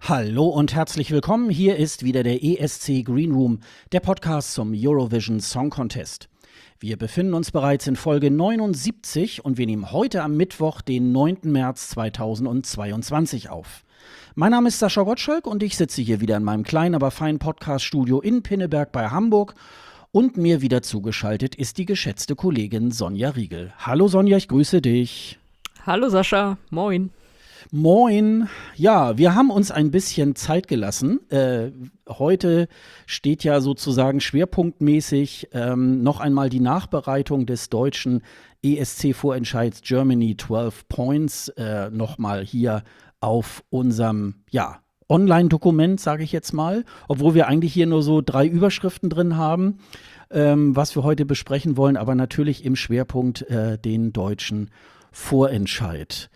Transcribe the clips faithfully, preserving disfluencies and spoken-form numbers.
Hallo und herzlich willkommen. Hier ist wieder der E S C Green Room, der Podcast zum Eurovision Song Contest. Wir befinden uns bereits in Folge neunundsiebzig und wir nehmen heute am Mittwoch, den neunten März zweitausendzweiundzwanzig auf. Mein Name ist Sascha Gottschalk und ich sitze hier wieder in meinem kleinen, aber feinen Podcast-Studio in Pinneberg bei Hamburg. Und mir wieder zugeschaltet ist die geschätzte Kollegin Sonja Riegel. Hallo Sonja, ich grüße dich. Hallo Sascha, moin. Moin. Ja, wir haben uns ein bisschen Zeit gelassen. Äh, heute steht ja sozusagen schwerpunktmäßig ähm, noch einmal die Nachbereitung des deutschen E S C-Vorentscheids Germany zwölf Points äh, nochmal hier auf unserem, ja, Online-Dokument, sage ich jetzt mal, obwohl wir eigentlich hier nur so drei Überschriften drin haben, ähm, was wir heute besprechen wollen, aber natürlich im Schwerpunkt äh, den deutschen Vorentscheid.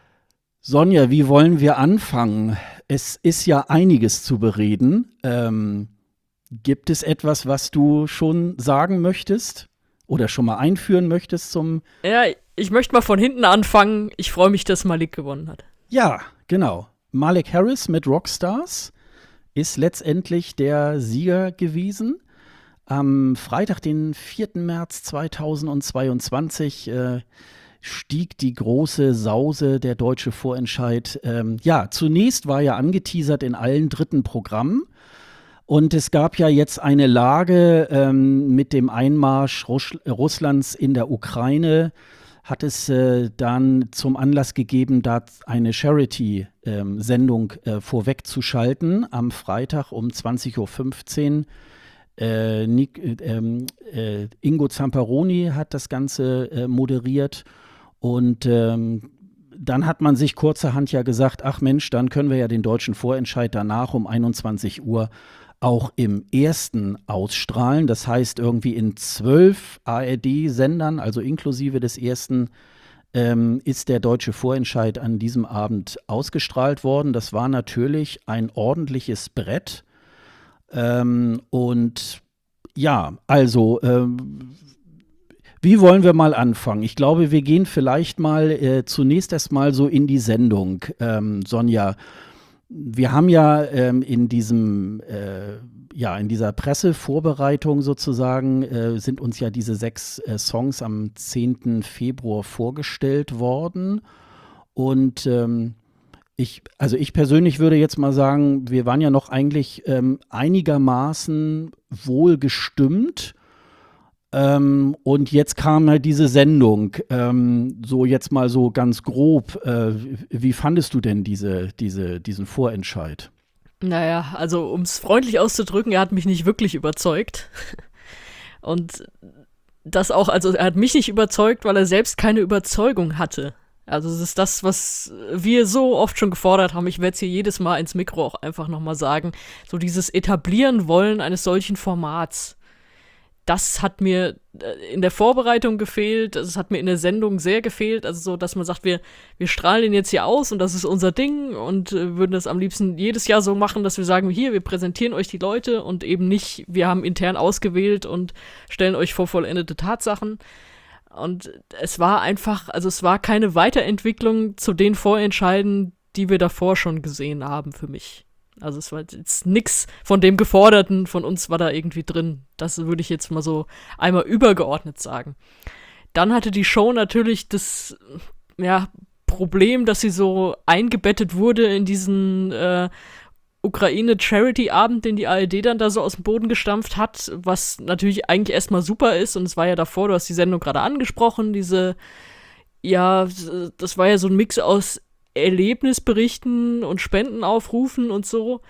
Sonja, wie wollen wir anfangen? Es ist ja einiges zu bereden. Ähm, gibt es etwas, was du schon sagen möchtest oder schon mal einführen möchtest zum… Ja, ich möchte mal von hinten anfangen. Ich freue mich, dass Malik gewonnen hat. Ja, genau. Malik Harris mit Rockstars ist letztendlich der Sieger gewesen. Am Freitag, den vierten März zweitausendzweiundzwanzig, äh, stieg die große Sause, der deutsche Vorentscheid. Ähm, ja, zunächst war ja angeteasert in allen dritten Programmen. Und es gab ja jetzt eine Lage ähm, mit dem Einmarsch Russ- Russlands in der Ukraine, hat es äh, dann zum Anlass gegeben, da eine Charity-Sendung ähm, äh, vorwegzuschalten am Freitag um zwanzig Uhr fünfzehn. Äh, Nick, äh, äh, Ingo Zamperoni hat das Ganze äh, moderiert. Und ähm, dann hat man sich kurzerhand ja gesagt, ach Mensch, dann können wir ja den deutschen Vorentscheid danach um einundzwanzig Uhr auch im ersten ausstrahlen. Das heißt, irgendwie in zwölf A R D-Sendern, also inklusive des ersten, ähm, ist der deutsche Vorentscheid an diesem Abend ausgestrahlt worden. Das war natürlich ein ordentliches Brett. Ähm, und ja, also ähm, wie wollen wir mal anfangen? Ich glaube, wir gehen vielleicht mal äh, zunächst erstmal so in die Sendung, ähm, Sonja. Wir haben ja ähm, in diesem, äh, ja, in dieser Pressevorbereitung sozusagen äh, sind uns ja diese sechs äh, Songs am zehnten Februar vorgestellt worden. Und ähm, ich, also ich persönlich würde jetzt mal sagen, wir waren ja noch eigentlich ähm, einigermaßen wohl gestimmt. Ähm, und jetzt kam halt diese Sendung, ähm, so jetzt mal so ganz grob. Äh, wie fandest du denn diese, diese, diesen Vorentscheid? Naja, also um es freundlich auszudrücken, er hat mich nicht wirklich überzeugt. Und das auch, also er hat mich nicht überzeugt, weil er selbst keine Überzeugung hatte. Also es ist das, was wir so oft schon gefordert haben. Ich werde es hier jedes Mal ins Mikro auch einfach nochmal sagen. So dieses Etablieren wollen eines solchen Formats. Das hat mir in der Vorbereitung gefehlt, das hat mir in der Sendung sehr gefehlt, also so, dass man sagt, wir, wir strahlen den jetzt hier aus und das ist unser Ding und äh, würden das am liebsten jedes Jahr so machen, dass wir sagen, hier, wir präsentieren euch die Leute und eben nicht, wir haben intern ausgewählt und stellen euch vor vollendete Tatsachen. Und es war einfach, also es war keine Weiterentwicklung zu den Vorentscheiden, die wir davor schon gesehen haben für mich. Also es war jetzt nix von dem Geforderten von uns war da irgendwie drin. Das würde ich jetzt mal so einmal übergeordnet sagen. Dann hatte die Show natürlich das ja, Problem, dass sie so eingebettet wurde in diesen äh, Ukraine-Charity-Abend, den die A R D dann da so aus dem Boden gestampft hat, was natürlich eigentlich erstmal super ist. Und es war ja davor, du hast die Sendung gerade angesprochen, diese, ja, das war ja so ein Mix aus Erlebnisberichten und Spendenaufrufen und so.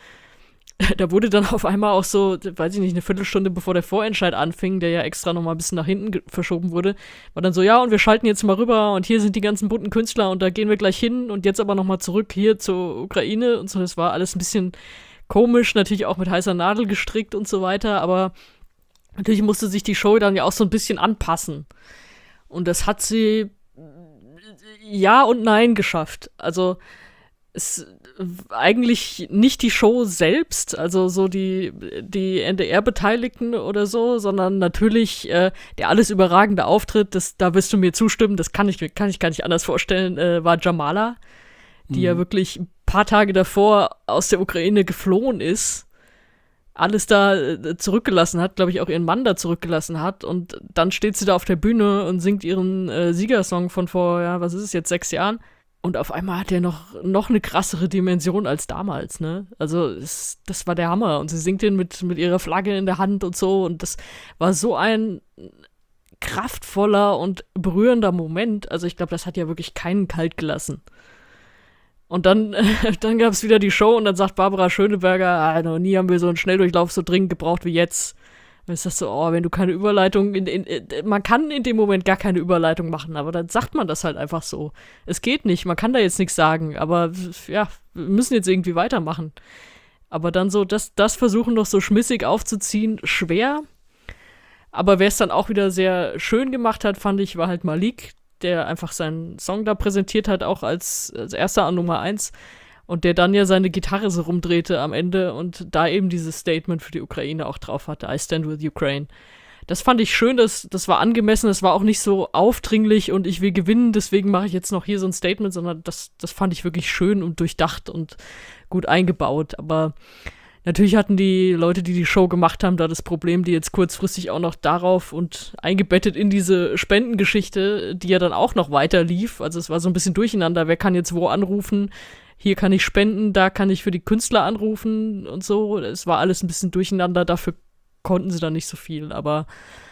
Da wurde dann auf einmal auch so, weiß ich nicht, eine Viertelstunde bevor der Vorentscheid anfing, der ja extra noch mal ein bisschen nach hinten ge- verschoben wurde, war dann so, ja, und wir schalten jetzt mal rüber und hier sind die ganzen bunten Künstler und da gehen wir gleich hin und jetzt aber noch mal zurück hier zur Ukraine und so. Das war alles ein bisschen komisch, natürlich auch mit heißer Nadel gestrickt und so weiter, aber natürlich musste sich die Show dann ja auch so ein bisschen anpassen. Und das hat sie ja und nein geschafft. Also es eigentlich nicht die Show selbst, also so die, die N D R-Beteiligten oder so, sondern natürlich äh, der alles überragende Auftritt, das, da wirst du mir zustimmen, das kann ich, kann ich gar nicht anders vorstellen, äh, war Jamala, die mhm. ja wirklich paar Tage davor aus der Ukraine geflohen ist, alles da äh, zurückgelassen hat, glaube ich auch ihren Mann da zurückgelassen hat und dann steht sie da auf der Bühne und singt ihren äh, Siegersong von vor, ja, was ist es jetzt, sechs Jahren und auf einmal hat der noch, noch eine krassere Dimension als damals, ne, also es, das war der Hammer und sie singt den mit, mit ihrer Flagge in der Hand und so und das war so ein kraftvoller und berührender Moment, also ich glaube, das hat ja wirklich keinen kalt gelassen. Und dann, äh, dann gab es wieder die Show und dann sagt Barbara Schöneberger, ah, noch nie haben wir so einen Schnelldurchlauf so dringend gebraucht wie jetzt. Und ist das so, oh, wenn du keine Überleitung, in, in, in, man kann in dem Moment gar keine Überleitung machen, aber dann sagt man das halt einfach so. Es geht nicht, man kann da jetzt nichts sagen, aber ja, wir müssen jetzt irgendwie weitermachen. Aber dann so, das, das versuchen noch so schmissig aufzuziehen, schwer. Aber wer es dann auch wieder sehr schön gemacht hat, fand ich, war halt Malik, der einfach seinen Song da präsentiert hat, auch als, als erster an Nummer eins und der dann ja seine Gitarre so rumdrehte am Ende und da eben dieses Statement für die Ukraine auch drauf hatte, I stand with Ukraine. Das fand ich schön, das, das war angemessen, das war auch nicht so aufdringlich und ich will gewinnen, deswegen mache ich jetzt noch hier so ein Statement, sondern das, das fand ich wirklich schön und durchdacht und gut eingebaut, aber natürlich hatten die Leute, die die Show gemacht haben, da das Problem, die jetzt kurzfristig auch noch darauf und eingebettet in diese Spendengeschichte, die ja dann auch noch weiter lief. Also es war so ein bisschen durcheinander. Wer kann jetzt wo anrufen? Hier kann ich spenden, da kann ich für die Künstler anrufen und so. Es war alles ein bisschen durcheinander. Dafür konnten sie dann nicht so viel. Aber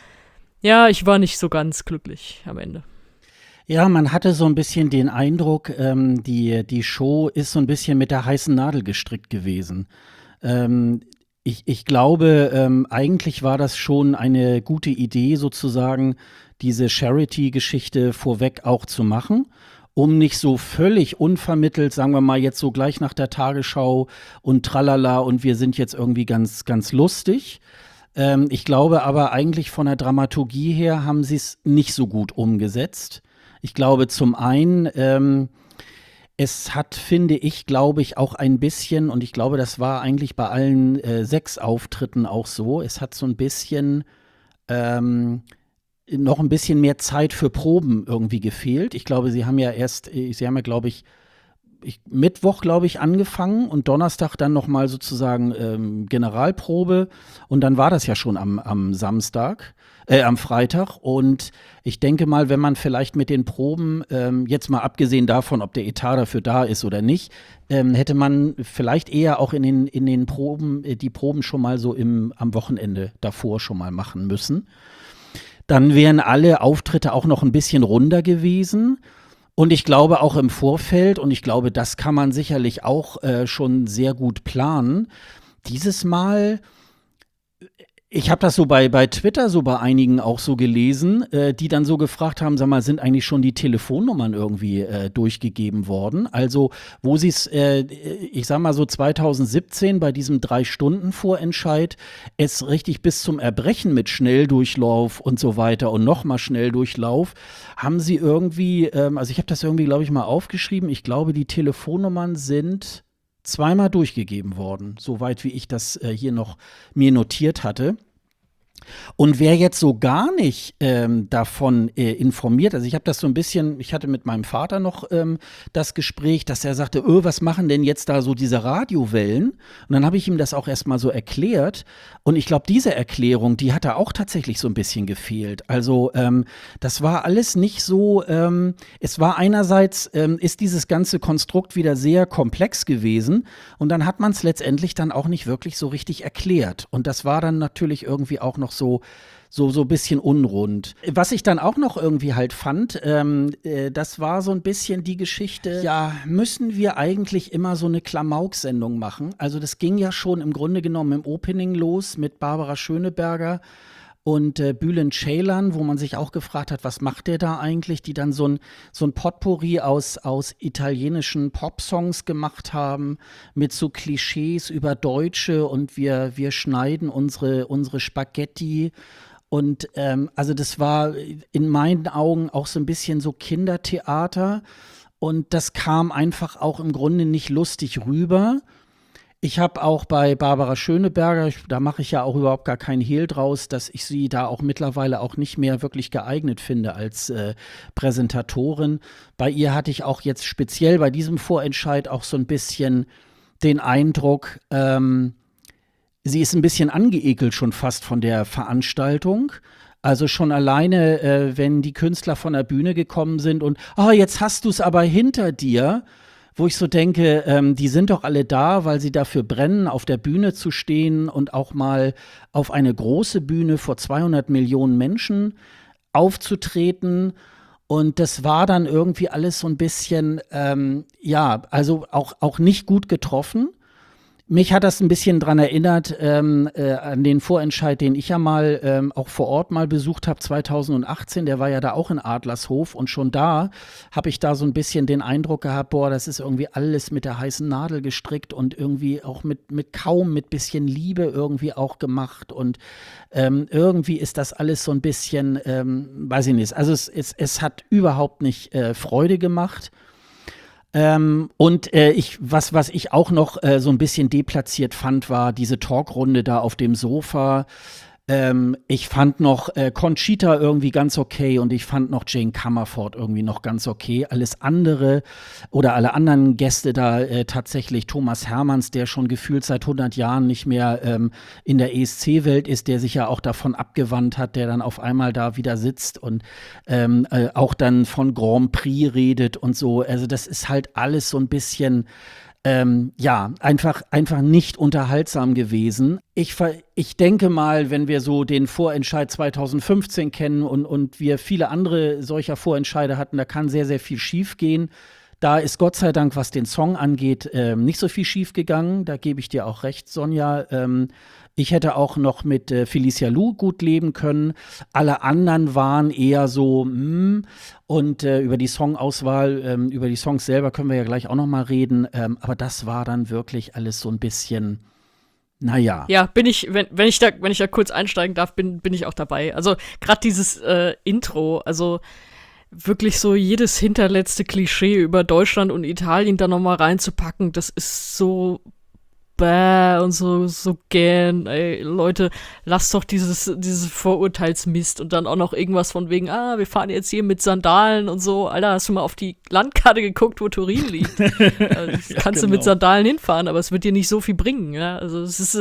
ja, ich war nicht so ganz glücklich am Ende. Ja, man hatte so ein bisschen den Eindruck, ähm, die, die Show ist so ein bisschen mit der heißen Nadel gestrickt gewesen. Ähm, ich, ich glaube, ähm, eigentlich war das schon eine gute Idee, sozusagen diese Charity-Geschichte vorweg auch zu machen, um nicht so völlig unvermittelt, sagen wir mal jetzt so gleich nach der Tagesschau und tralala und wir sind jetzt irgendwie ganz, ganz lustig. Ähm, ich glaube aber eigentlich von der Dramaturgie her haben sie es nicht so gut umgesetzt. Ich glaube zum einen, ähm, es hat, finde ich, glaube ich, auch ein bisschen, und ich glaube, das war eigentlich bei allen äh, sechs Auftritten auch so, es hat so ein bisschen, ähm, noch ein bisschen mehr Zeit für Proben irgendwie gefehlt. Ich glaube, sie haben ja erst, äh, sie haben ja, glaube ich, ich, Mittwoch, glaube ich, angefangen und Donnerstag dann noch mal sozusagen ähm, Generalprobe und dann war das ja schon am, am Samstag, äh, am Freitag und ich denke mal, wenn man vielleicht mit den Proben, ähm, jetzt mal abgesehen davon, ob der Etat dafür da ist oder nicht, ähm, hätte man vielleicht eher auch in den, in den Proben, äh, die Proben schon mal so im, am Wochenende davor schon mal machen müssen. Dann wären alle Auftritte auch noch ein bisschen runder gewesen. Und ich glaube auch im Vorfeld, und ich glaube, das kann man sicherlich auch äh, schon sehr gut planen, dieses Mal, ich habe das so bei, bei Twitter so bei einigen auch so gelesen, äh, die dann so gefragt haben, sag mal, sind eigentlich schon die Telefonnummern irgendwie äh, durchgegeben worden? Also wo sie es, äh, ich sag mal so zwanzig siebzehn bei diesem Drei-Stunden-Vorentscheid es richtig bis zum Erbrechen mit Schnelldurchlauf und so weiter und nochmal Schnelldurchlauf, haben sie irgendwie, ähm, also ich habe das irgendwie, glaube ich, mal aufgeschrieben, ich glaube, die Telefonnummern sind zweimal durchgegeben worden, soweit wie ich das äh, hier noch mir notiert hatte. Und wer jetzt so gar nicht ähm, davon äh, informiert, also ich habe das so ein bisschen, ich hatte mit meinem Vater noch ähm, das Gespräch, dass er sagte, öh, was machen denn jetzt da so diese Radiowellen? Und dann habe ich ihm das auch erstmal so erklärt. Und ich glaube, diese Erklärung, die hat da auch tatsächlich so ein bisschen gefehlt. Also ähm, das war alles nicht so, ähm, es war einerseits, ähm, ist dieses ganze Konstrukt wieder sehr komplex gewesen und dann hat man es letztendlich dann auch nicht wirklich so richtig erklärt. Und das war dann natürlich irgendwie auch noch so so so ein bisschen unrund. Was ich dann auch noch irgendwie halt fand, ähm, äh, das war so ein bisschen die Geschichte, ja, müssen wir eigentlich immer so eine Klamauk-Sendung machen? Also das ging ja schon im Grunde genommen im Opening los mit Barbara Schöneberger und äh, Bülent Ceylan, wo man sich auch gefragt hat, was macht der da eigentlich, die dann so ein, so ein Potpourri aus, aus italienischen Popsongs gemacht haben, mit so Klischees über Deutsche und wir, wir schneiden unsere, unsere Spaghetti. Und ähm, also das war in meinen Augen auch so ein bisschen so Kindertheater und das kam einfach auch im Grunde nicht lustig rüber. Ich habe auch bei Barbara Schöneberger, ich, da mache ich ja auch überhaupt gar keinen Hehl draus, dass ich sie da auch mittlerweile auch nicht mehr wirklich geeignet finde als äh, Präsentatorin. Bei ihr hatte ich auch jetzt speziell bei diesem Vorentscheid auch so ein bisschen den Eindruck, ähm, sie ist ein bisschen angeekelt schon fast von der Veranstaltung. Also schon alleine, äh, wenn die Künstler von der Bühne gekommen sind und, ah, jetzt hast du es aber hinter dir, wo ich so denke, ähm, die sind doch alle da, weil sie dafür brennen, auf der Bühne zu stehen und auch mal auf eine große Bühne vor zweihundert Millionen Menschen aufzutreten. Und das war dann irgendwie alles so ein bisschen, ähm, ja, also auch, auch nicht gut getroffen. Mich hat das ein bisschen dran erinnert, ähm, äh, an den Vorentscheid, den ich ja mal ähm, auch vor Ort mal besucht habe, zweitausendachtzehn. Der war ja da auch in Adlershof. Und schon da habe ich da so ein bisschen den Eindruck gehabt, boah, das ist irgendwie alles mit der heißen Nadel gestrickt und irgendwie auch mit, mit kaum, mit bisschen Liebe irgendwie auch gemacht. Und ähm, irgendwie ist das alles so ein bisschen, ähm, weiß ich nicht, also es, es, es hat überhaupt nicht äh, Freude gemacht. Ähm, und äh, ich, was, was ich auch noch äh, so ein bisschen deplatziert fand, war diese Talkrunde da auf dem Sofa. Ähm, ich fand noch äh, Conchita irgendwie ganz okay und ich fand noch Jane Comerford irgendwie noch ganz okay. Alles andere oder alle anderen Gäste da äh, tatsächlich Thomas Hermanns, der schon gefühlt seit hundert Jahren nicht mehr ähm, in der E S C-Welt ist, der sich ja auch davon abgewandt hat, der dann auf einmal da wieder sitzt und ähm, äh, auch dann von Grand Prix redet und so. Also das ist halt alles so ein bisschen Ähm, ja, einfach, einfach nicht unterhaltsam gewesen. Ich, ich denke mal, wenn wir so den Vorentscheid zweitausendfünfzehn kennen und, und wir viele andere solcher Vorentscheide hatten, da kann sehr, sehr viel schief gehen. Da ist Gott sei Dank, was den Song angeht, ähm, nicht so viel schief gegangen. Da gebe ich dir auch recht, Sonja. Ähm, ich hätte auch noch mit äh, Felicia Lou gut leben können. Alle anderen waren eher so, hm, und äh, über die Songauswahl, ähm, über die Songs selber können wir ja gleich auch noch mal reden. Ähm, aber das war dann wirklich alles so ein bisschen, naja. Ja, bin ich, wenn, wenn ich da, wenn ich da kurz einsteigen darf, bin, bin ich auch dabei. Also gerade dieses äh, Intro, also wirklich so jedes hinterletzte Klischee über Deutschland und Italien da nochmal reinzupacken, das ist so bäh und so, so gern, ey, Leute, lasst doch dieses, dieses Vorurteilsmist und dann auch noch irgendwas von wegen, ah, wir fahren jetzt hier mit Sandalen und so. Alter, hast du mal auf die Landkarte geguckt, wo Turin liegt? Also, ja, kannst genau. du mit Sandalen hinfahren, aber es wird dir nicht so viel bringen, ja. Also es ist,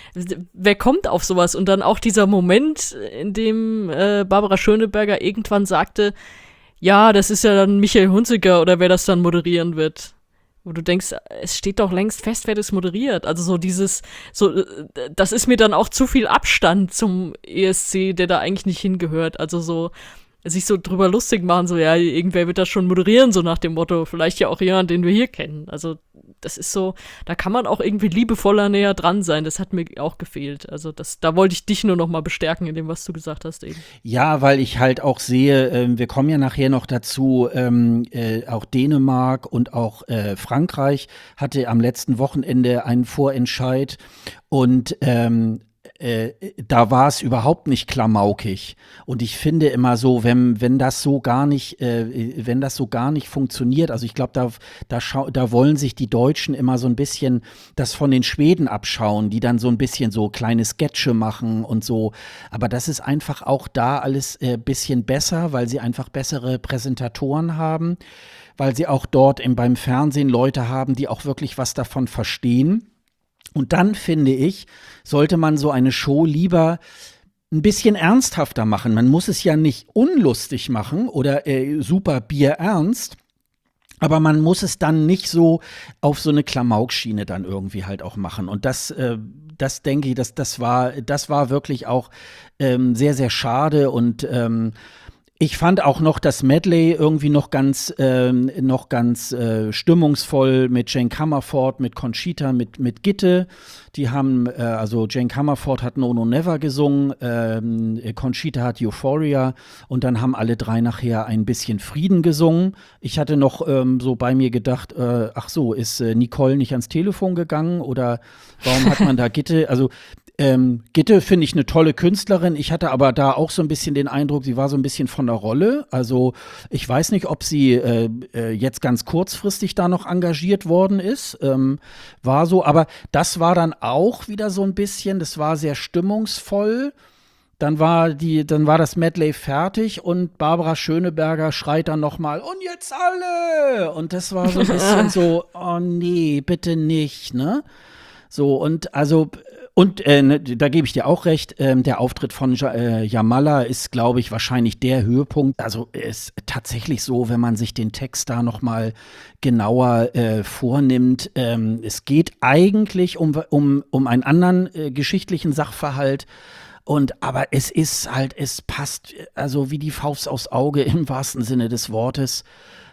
wer kommt auf sowas? Und dann auch dieser Moment, in dem äh, Barbara Schöneberger irgendwann sagte, ja, das ist ja dann Michael Hunziker oder wer das dann moderieren wird. Wo du denkst, es steht doch längst fest, wer das moderiert. Also so dieses, so, das ist mir dann auch zu viel Abstand zum E S C, der da eigentlich nicht hingehört. Also so, sich so drüber lustig machen, so, ja, irgendwer wird das schon moderieren, so nach dem Motto, vielleicht ja auch jemand, den wir hier kennen. Also das ist so, da kann man auch irgendwie liebevoller näher dran sein. Das hat mir auch gefehlt. Also das, da wollte ich dich nur noch mal bestärken in dem, was du gesagt hast eben. Ja, weil ich halt auch sehe, äh, wir kommen ja nachher noch dazu, ähm, äh, auch Dänemark und auch äh, Frankreich hatte am letzten Wochenende einen Vorentscheid und ähm, Äh, da war es überhaupt nicht klamaukig. Und ich finde immer so, wenn, wenn das so gar nicht, äh, wenn das so gar nicht funktioniert, also ich glaube, da, da, da wollen sich die Deutschen immer so ein bisschen das von den Schweden abschauen, die dann so ein bisschen so kleine Sketche machen und so. Aber das ist einfach auch da alles ein äh, bisschen besser, weil sie einfach bessere Präsentatoren haben, weil sie auch dort im, beim Fernsehen Leute haben, die auch wirklich was davon verstehen. Und dann, finde ich, sollte man so eine Show lieber ein bisschen ernsthafter machen. Man muss es ja nicht unlustig machen oder äh, super bierernst, aber man muss es dann nicht so auf so eine Klamaukschiene dann irgendwie halt auch machen. Und das, äh, das denke ich, das, das, war, das war wirklich auch ähm, sehr, sehr schade und ähm, ich fand auch noch das Medley irgendwie noch ganz, ähm, noch ganz äh, stimmungsvoll mit Jane Comerford, mit Conchita, mit, mit Gitte. Die haben, äh, also Jane Comerford hat No No Never gesungen, ähm, Conchita hat Euphoria und dann haben alle drei nachher ein bisschen Frieden gesungen. Ich hatte noch ähm, so bei mir gedacht, äh, ach so, ist äh, Nicole nicht ans Telefon gegangen oder warum hat man da Gitte? Also Ähm, Gitte finde ich eine tolle Künstlerin. Ich hatte aber da auch so ein bisschen den Eindruck, sie war so ein bisschen von der Rolle. Also ich weiß nicht, ob sie äh, äh, jetzt ganz kurzfristig da noch engagiert worden ist. Ähm, war so, aber das war dann auch wieder so ein bisschen, das war sehr stimmungsvoll. Dann war die, dann war das Medley fertig und Barbara Schöneberger schreit dann noch mal und jetzt alle. Und das war so ein bisschen so, oh nee, bitte nicht, ne? So und also und äh, ne, da gebe ich dir auch recht, ähm, der Auftritt von ja, äh, Jamala ist, glaube ich, wahrscheinlich der Höhepunkt. Also ist tatsächlich so, wenn man sich den Text da noch mal genauer äh, vornimmt. Ähm, es geht eigentlich um, um, um einen anderen äh, geschichtlichen Sachverhalt. Und aber es ist halt, es passt also wie die Faust aufs Auge im wahrsten Sinne des Wortes.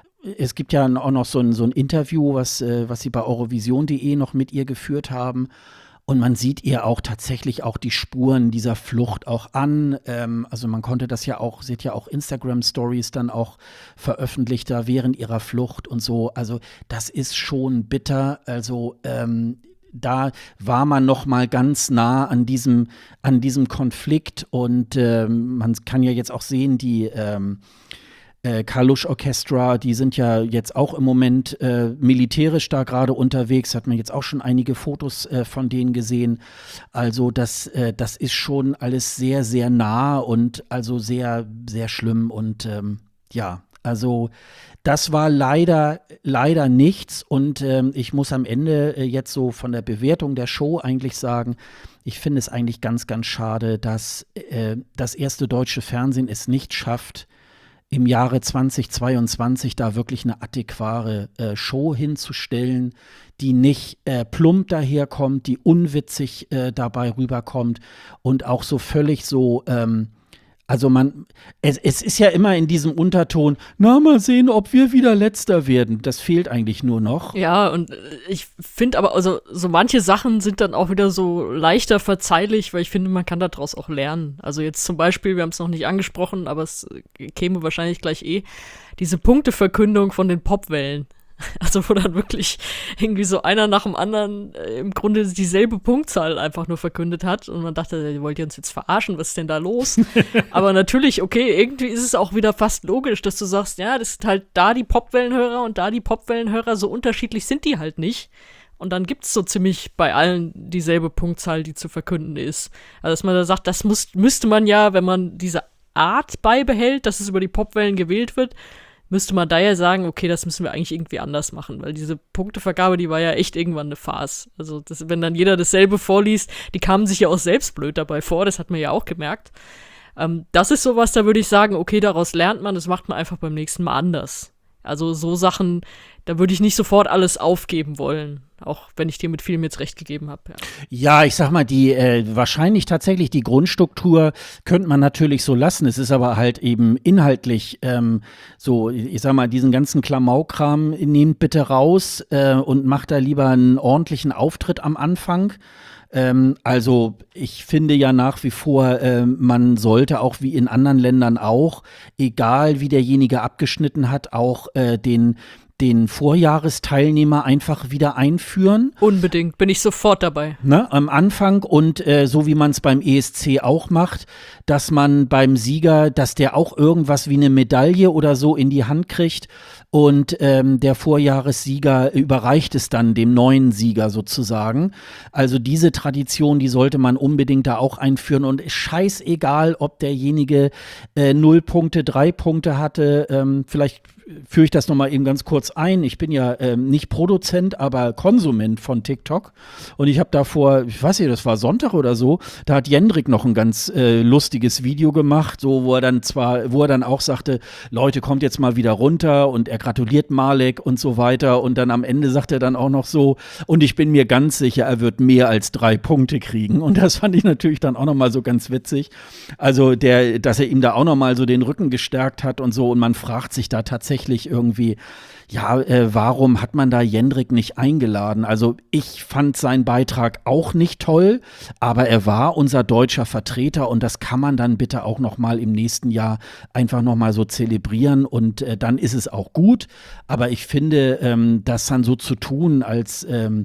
Es gibt ja auch noch so ein, so ein Interview, was, äh, was sie bei Eurovision punkt de noch mit ihr geführt haben. Und man sieht ihr auch tatsächlich auch die Spuren dieser Flucht auch an. Ähm, also man konnte das ja auch, sieht ja auch Instagram-Stories dann auch veröffentlicht da während ihrer Flucht und so. Also das ist schon bitter. Also ähm, da war man noch mal ganz nah an diesem, an diesem Konflikt. Und ähm, man kann ja jetzt auch sehen, die ähm, Äh, Kalush Orchestra, die sind ja jetzt auch im Moment äh, militärisch da gerade unterwegs, hat man jetzt auch schon einige Fotos äh, von denen gesehen. Also das, äh, das ist schon alles sehr, sehr nah und also sehr, sehr schlimm und ähm, ja, also das war leider, leider nichts und ähm, ich muss am Ende äh, jetzt so von der Bewertung der Show eigentlich sagen, ich finde es eigentlich ganz, ganz schade, dass äh, das erste deutsche Fernsehen es nicht schafft, im Jahre zweitausendzweiundzwanzig da wirklich eine adäquate äh, Show hinzustellen, die nicht äh, plump daherkommt, die unwitzig äh, dabei rüberkommt und auch so völlig so, ähm, also man, es, es ist ja immer in diesem Unterton, na, mal sehen, ob wir wieder Letzter werden. Das fehlt eigentlich nur noch. Ja, und ich finde aber, also so manche Sachen sind dann auch wieder so leichter verzeihlich, weil ich finde, man kann daraus auch lernen. Also jetzt zum Beispiel, wir haben es noch nicht angesprochen, aber es käme wahrscheinlich gleich eh, diese Punkteverkündung von den Popwellen. Also wo dann wirklich irgendwie so einer nach dem anderen äh, im Grunde dieselbe Punktzahl einfach nur verkündet hat und man dachte, ihr wollt ihr uns jetzt verarschen, was ist denn da los? Aber natürlich, okay, irgendwie ist es auch wieder fast logisch, dass du sagst, ja, das sind halt da die Popwellenhörer und da die Popwellenhörer, so unterschiedlich sind die halt nicht. Und dann gibt's so ziemlich bei allen dieselbe Punktzahl, die zu verkünden ist. Also dass man da sagt, das muss, müsste man ja, wenn man diese Art beibehält, dass es über die Popwellen gewählt wird, müsste man da ja sagen, okay, das müssen wir eigentlich irgendwie anders machen, weil diese Punktevergabe, die war ja echt irgendwann eine Farce. Also das, wenn dann jeder dasselbe vorliest, die kamen sich ja auch selbst blöd dabei vor, das hat man ja auch gemerkt. Ähm, das ist sowas, da würde ich sagen, okay, daraus lernt man, das macht man einfach beim nächsten Mal anders. Also so Sachen, da würde ich nicht sofort alles aufgeben wollen, auch wenn ich dir mit vielem jetzt recht gegeben habe. Ja. ja, ich sag mal, die äh, wahrscheinlich tatsächlich die Grundstruktur könnte man natürlich so lassen. Es ist aber halt eben inhaltlich ähm, so, ich sag mal, diesen ganzen Klamaukram nehmt bitte raus äh, und macht da lieber einen ordentlichen Auftritt am Anfang. Ähm, also ich finde ja nach wie vor, äh, man sollte auch wie in anderen Ländern auch, egal wie derjenige abgeschnitten hat, auch äh, den den Vorjahresteilnehmer einfach wieder einführen. Unbedingt, bin ich sofort dabei. Ne, am Anfang und äh, so wie man es beim E S C auch macht, dass man beim Sieger, dass der auch irgendwas wie eine Medaille oder so in die Hand kriegt und ähm, der Vorjahressieger überreicht es dann dem neuen Sieger sozusagen. Also diese Tradition, die sollte man unbedingt da auch einführen und scheißegal, ob derjenige äh, null Punkte, drei Punkte hatte, ähm, vielleicht führe ich das nochmal eben ganz kurz ein. Ich bin ja ähm, nicht Produzent, aber Konsument von TikTok. Und ich habe da vor, ich weiß nicht, das war Sonntag oder so, da hat Jendrik noch ein ganz äh, lustiges Video gemacht, so wo er dann zwar, wo er dann auch sagte, Leute, kommt jetzt mal wieder runter und er gratuliert Malek und so weiter. Und dann am Ende sagt er dann auch noch so, und ich bin mir ganz sicher, er wird mehr als drei Punkte kriegen. Und das fand ich natürlich dann auch nochmal so ganz witzig. Also der, dass er ihm da auch nochmal so den Rücken gestärkt hat und so. Und man fragt sich da tatsächlich irgendwie, ja, äh, warum hat man da Jendrik nicht eingeladen? Also ich fand seinen Beitrag auch nicht toll, aber er war unser deutscher Vertreter und das kann man dann bitte auch noch mal im nächsten Jahr einfach noch mal so zelebrieren und äh, dann ist es auch gut. Aber ich finde, ähm, das dann so zu tun, als ähm,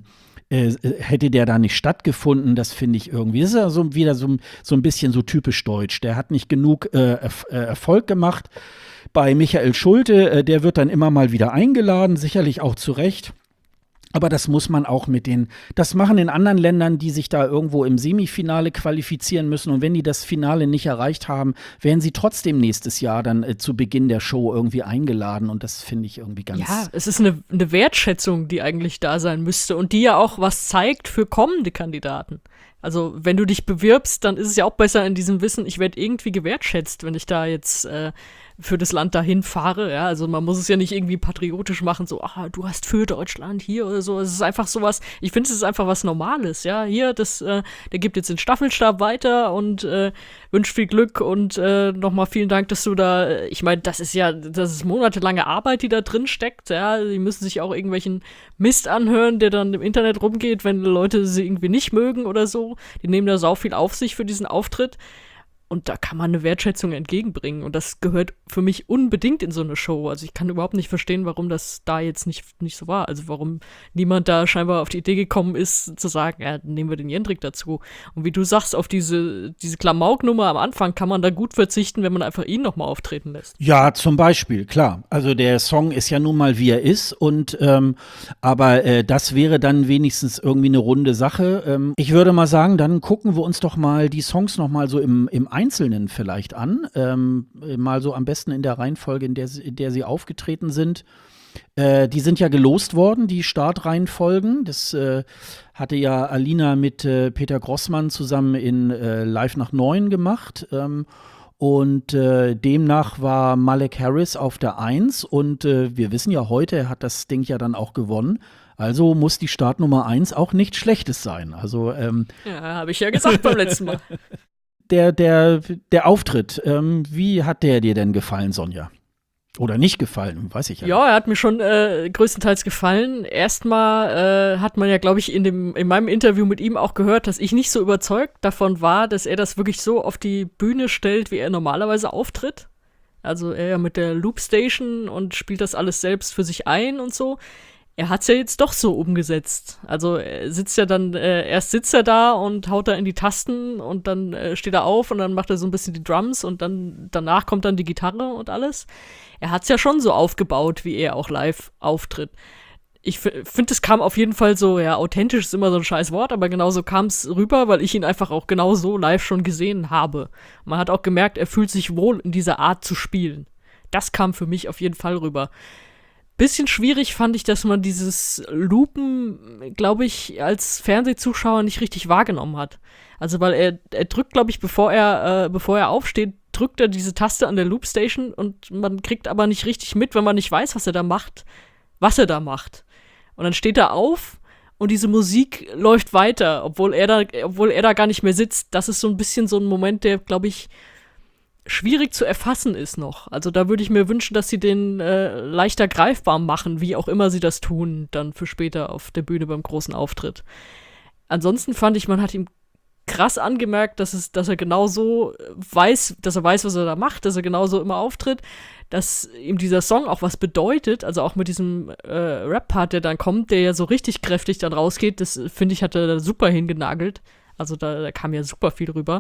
äh, hätte der da nicht stattgefunden. Das finde ich irgendwie. Das ist ja so wieder so, so ein bisschen so typisch deutsch. Der hat nicht genug äh, Erf- äh, Erfolg gemacht. Bei Michael Schulte, äh, der wird dann immer mal wieder eingeladen, sicherlich auch zu Recht. Aber das muss man auch mit den, das machen in anderen Ländern, die sich da irgendwo im Semifinale qualifizieren müssen. Und wenn die das Finale nicht erreicht haben, werden sie trotzdem nächstes Jahr dann äh, zu Beginn der Show irgendwie eingeladen. Und das finde ich irgendwie ganz. Ja, es ist eine, eine Wertschätzung, die eigentlich da sein müsste und die ja auch was zeigt für kommende Kandidaten. Also wenn du dich bewirbst, dann ist es ja auch besser in diesem Wissen, ich werde irgendwie gewertschätzt, wenn ich da jetzt äh, für das Land dahin fahre. Ja? Also man muss es ja nicht irgendwie patriotisch machen, so, ah, du hast für Deutschland hier oder so. Es ist einfach sowas, ich finde, es ist einfach was Normales. Ja, hier, das, äh, der gibt jetzt den Staffelstab weiter und äh, wünscht viel Glück und äh, nochmal vielen Dank, dass du da, ich meine, das ist ja, das ist monatelange Arbeit, die da drin steckt. Ja, die müssen sich auch irgendwelchen Mist anhören, der dann im Internet rumgeht, wenn Leute sie irgendwie nicht mögen oder so. Die nehmen da sau viel auf sich für diesen Auftritt. Und da kann man eine Wertschätzung entgegenbringen. Und das gehört für mich unbedingt in so eine Show. Also ich kann überhaupt nicht verstehen, warum das da jetzt nicht, nicht so war. Also warum niemand da scheinbar auf die Idee gekommen ist, zu sagen, ja, nehmen wir den Jendrik dazu. Und wie du sagst, auf diese, diese Klamauk-Nummer am Anfang kann man da gut verzichten, wenn man einfach ihn nochmal auftreten lässt. Ja, zum Beispiel, klar. Also der Song ist ja nun mal, wie er ist. Und ähm, aber äh, das wäre dann wenigstens irgendwie eine runde Sache. Ähm, ich würde mal sagen, dann gucken wir uns doch mal die Songs noch mal so im, im Einzelnen vielleicht an, ähm, mal so am besten in der Reihenfolge, in der, in der sie aufgetreten sind. Äh, die sind ja gelost worden, die Startreihenfolgen. Das äh, hatte ja Alina mit äh, Peter Grossmann zusammen in äh, Live nach neun gemacht. Ähm, und äh, demnach war Malek Harris auf der Eins. Und äh, wir wissen ja heute, er hat das Ding ja dann auch gewonnen. Also muss die Startnummer eins auch nichts Schlechtes sein. Also ähm, ja, habe ich ja gesagt beim letzten Mal. Der, der, der Auftritt, ähm, wie hat der dir denn gefallen, Sonja? Oder nicht gefallen, weiß ich ja. Ja, er hat mir schon äh, größtenteils gefallen. Erstmal äh, hat man ja, glaube ich, in, dem, in meinem Interview mit ihm auch gehört, dass ich nicht so überzeugt davon war, dass er das wirklich so auf die Bühne stellt, wie er normalerweise auftritt. Also er ja mit der Loopstation und spielt das alles selbst für sich ein und so. Er hat's ja jetzt doch so umgesetzt. Also er sitzt ja dann, äh, erst sitzt er da und haut da in die Tasten und dann äh, steht er auf und dann macht er so ein bisschen die Drums und dann danach kommt dann die Gitarre und alles. Er hat's ja schon so aufgebaut, wie er auch live auftritt. Ich f- finde, es kam auf jeden Fall so, ja, authentisch ist immer so ein scheiß Wort, aber genauso kam es rüber, weil ich ihn einfach auch genau so live schon gesehen habe. Man hat auch gemerkt, er fühlt sich wohl in dieser Art zu spielen. Das kam für mich auf jeden Fall rüber. Bisschen schwierig fand ich, dass man dieses Loopen, glaube ich, als Fernsehzuschauer nicht richtig wahrgenommen hat. Also, weil er, er drückt, glaube ich, bevor er, äh, bevor er aufsteht, drückt er diese Taste an der Loopstation und man kriegt aber nicht richtig mit, wenn man nicht weiß, was er da macht, was er da macht. Und dann steht er auf und diese Musik läuft weiter, obwohl er da, obwohl er da gar nicht mehr sitzt. Das ist so ein bisschen so ein Moment, der, glaube ich, schwierig zu erfassen ist noch. Also da würde ich mir wünschen, dass sie den äh, leichter greifbar machen, wie auch immer sie das tun, dann für später auf der Bühne beim großen Auftritt. Ansonsten fand ich, man hat ihm krass angemerkt, dass es, dass er genauso weiß, dass er weiß, was er da macht, dass er genauso immer auftritt, dass ihm dieser Song auch was bedeutet, also auch mit diesem äh, Rap-Part, der dann kommt, der ja so richtig kräftig dann rausgeht, das finde ich, hat er da super hingenagelt. Also da, da kam ja super viel rüber.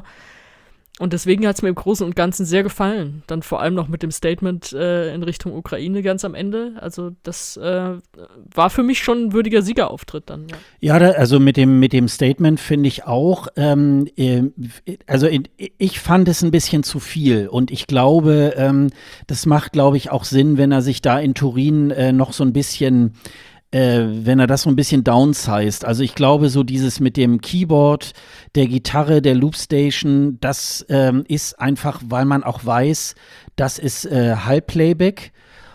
Und deswegen hat es mir im Großen und Ganzen sehr gefallen. Dann vor allem noch mit dem Statement äh, in Richtung Ukraine ganz am Ende. Also das äh, war für mich schon ein würdiger Siegerauftritt dann. Ja, ja da, also mit dem, mit dem Statement finde ich auch, ähm, äh, also in, ich fand es ein bisschen zu viel. Und ich glaube, ähm, das macht, glaube ich, auch Sinn, wenn er sich da in Turin äh, noch so ein bisschen Äh, wenn er das so ein bisschen downsized. Also ich glaube, so dieses mit dem Keyboard, der Gitarre, der Loopstation, das ähm, ist einfach, weil man auch weiß, das ist äh, Halbplayback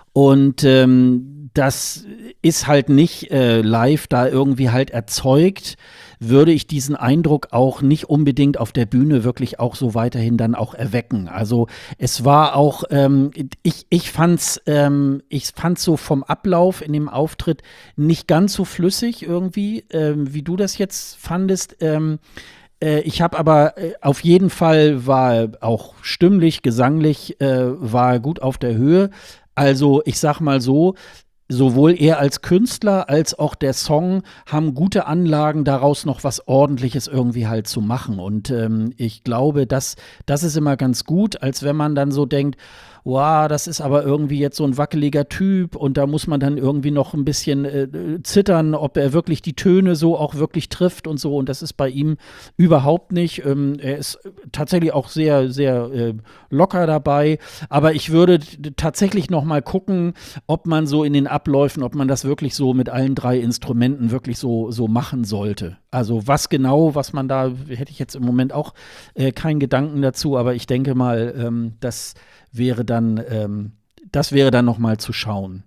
und ähm, das ist halt nicht äh, live da irgendwie halt erzeugt, würde ich diesen Eindruck auch nicht unbedingt auf der Bühne wirklich auch so weiterhin dann auch erwecken. Also es war auch, ähm, ich, ich fand's, ähm, ich fand's so vom Ablauf in dem Auftritt nicht ganz so flüssig irgendwie, ähm, wie du das jetzt fandest. Ähm, äh, ich habe aber äh, auf jeden Fall war auch stimmlich, gesanglich, äh, war gut auf der Höhe. Also ich sag mal so, sowohl er als Künstler als auch der Song haben gute Anlagen, daraus noch was Ordentliches irgendwie halt zu machen. Und ähm, ich glaube, das, das ist immer ganz gut, als wenn man dann so denkt, wow, das ist aber irgendwie jetzt so ein wackeliger Typ und da muss man dann irgendwie noch ein bisschen äh, zittern, ob er wirklich die Töne so auch wirklich trifft und so. Und das ist bei ihm überhaupt nicht. Ähm, er ist tatsächlich auch sehr, sehr äh, locker dabei. Aber ich würde t- tatsächlich noch mal gucken, ob man so in den Abläufen, ob man das wirklich so mit allen drei Instrumenten wirklich so, so machen sollte. Also was genau, was man da, hätte ich jetzt im Moment auch äh, keinen Gedanken dazu, aber ich denke mal, ähm, das wäre dann, ähm, das wäre dann noch mal zu schauen.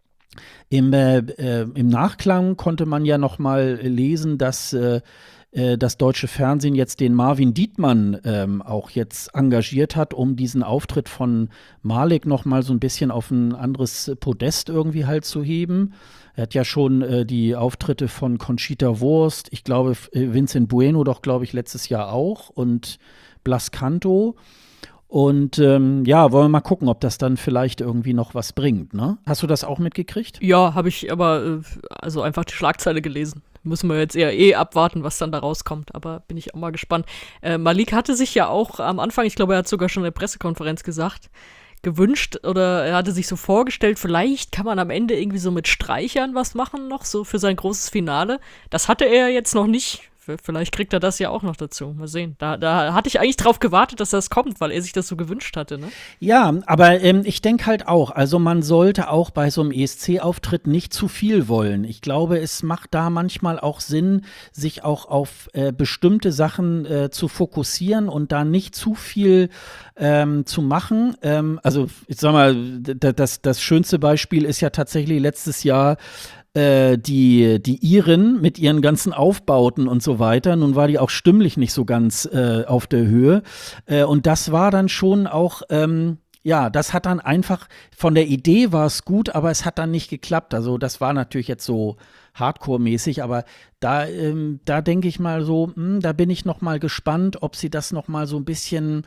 Im, äh, äh, im Nachklang konnte man ja noch mal lesen, dass äh, äh, das deutsche Fernsehen jetzt den Marvin Dietmann ähm, auch jetzt engagiert hat, um diesen Auftritt von Malik noch mal so ein bisschen auf ein anderes Podest irgendwie halt zu heben. Er hat ja schon äh, die Auftritte von Conchita Wurst, ich glaube äh, Vincent Bueno doch, glaube ich, letztes Jahr auch und Blas Canto. Und ähm, ja, wollen wir mal gucken, ob das dann vielleicht irgendwie noch was bringt, ne? Hast du das auch mitgekriegt? Ja, habe ich aber äh, also einfach die Schlagzeile gelesen. Müssen wir jetzt eher eh abwarten, was dann da rauskommt. Aber bin ich auch mal gespannt. Äh, Malik hatte sich ja auch am Anfang, ich glaube, er hat sogar schon in der Pressekonferenz gesagt, gewünscht oder er hatte sich so vorgestellt, vielleicht kann man am Ende irgendwie so mit Streichern was machen noch, so für sein großes Finale. Das hatte er jetzt noch nicht. Vielleicht kriegt er das ja auch noch dazu. Mal sehen. Da, da hatte ich eigentlich drauf gewartet, dass das kommt, weil er sich das so gewünscht hatte, ne? Ja, aber ähm, ich denke halt auch, also man sollte auch bei so einem E S C-Auftritt nicht zu viel wollen. Ich glaube, es macht da manchmal auch Sinn, sich auch auf äh, bestimmte Sachen äh, zu fokussieren und da nicht zu viel ähm, zu machen. Ähm, also ich sag mal, d- das, das schönste Beispiel ist ja tatsächlich letztes Jahr äh, die, die Iren mit ihren ganzen Aufbauten und so weiter. Nun war die auch stimmlich nicht so ganz äh, auf der Höhe. Äh, und das war dann schon auch, ähm, ja, das hat dann einfach, von der Idee war es gut, aber es hat dann nicht geklappt. Also das war natürlich jetzt so Hardcore-mäßig, aber da, ähm, da denke ich mal so, mh, da bin ich noch mal gespannt, ob sie das noch mal so ein bisschen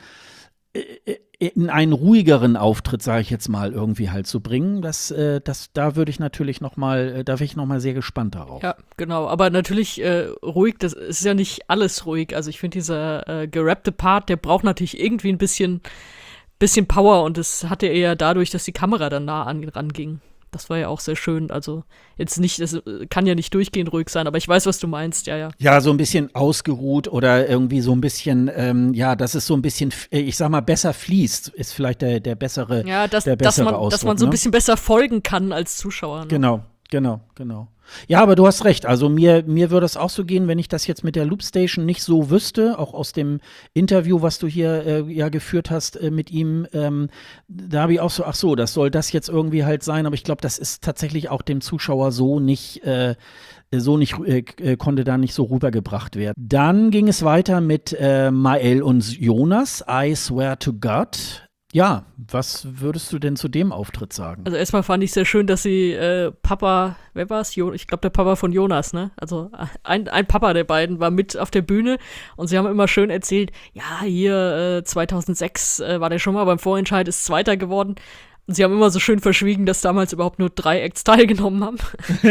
äh, in einen ruhigeren Auftritt, sage ich jetzt mal, irgendwie halt zu bringen. Das, äh, das, da würde ich natürlich noch mal, äh, da wäre ich noch mal sehr gespannt darauf. Ja, genau. Aber natürlich äh, ruhig, das ist ja nicht alles ruhig. Also ich finde, dieser äh, gerappte Part, der braucht natürlich irgendwie ein bisschen, bisschen Power und das hatte er ja dadurch, dass die Kamera dann nah an ihn ranging. Das war ja auch sehr schön. Also jetzt nicht, das kann ja nicht durchgehend ruhig sein, aber ich weiß, was du meinst, ja, ja. Ja, so ein bisschen ausgeruht oder irgendwie so ein bisschen, ähm, ja, dass es so ein bisschen, ich sag mal, besser fließt, ist vielleicht der, der bessere, Ja, dass, der dass, bessere man, Ausdruck. dass man so ein ne? bisschen besser folgen kann als Zuschauer. Ne? Genau, genau, genau. Ja, aber du hast recht. Also mir, mir würde es auch so gehen, wenn ich das jetzt mit der Loopstation nicht so wüsste, auch aus dem Interview, was du hier äh, ja geführt hast äh, mit ihm, ähm, da habe ich auch so, ach so, das soll das jetzt irgendwie halt sein, aber ich glaube, das ist tatsächlich auch dem Zuschauer so nicht, äh, so nicht, äh, konnte da nicht so rübergebracht werden. Dann ging es weiter mit äh, Mael und Jonas, I Swear to God. Ja, was würdest du denn zu dem Auftritt sagen? Also erstmal fand ich sehr schön, dass sie äh, Papa, wer war es? Ich glaube, der Papa von Jonas, ne? Also ein, ein Papa der beiden war mit auf der Bühne und sie haben immer schön erzählt, ja, hier äh, zweitausendsechs äh, war der schon mal beim Vorentscheid, ist Zweiter geworden. Und sie haben immer so schön verschwiegen, dass damals überhaupt nur drei Acts teilgenommen haben.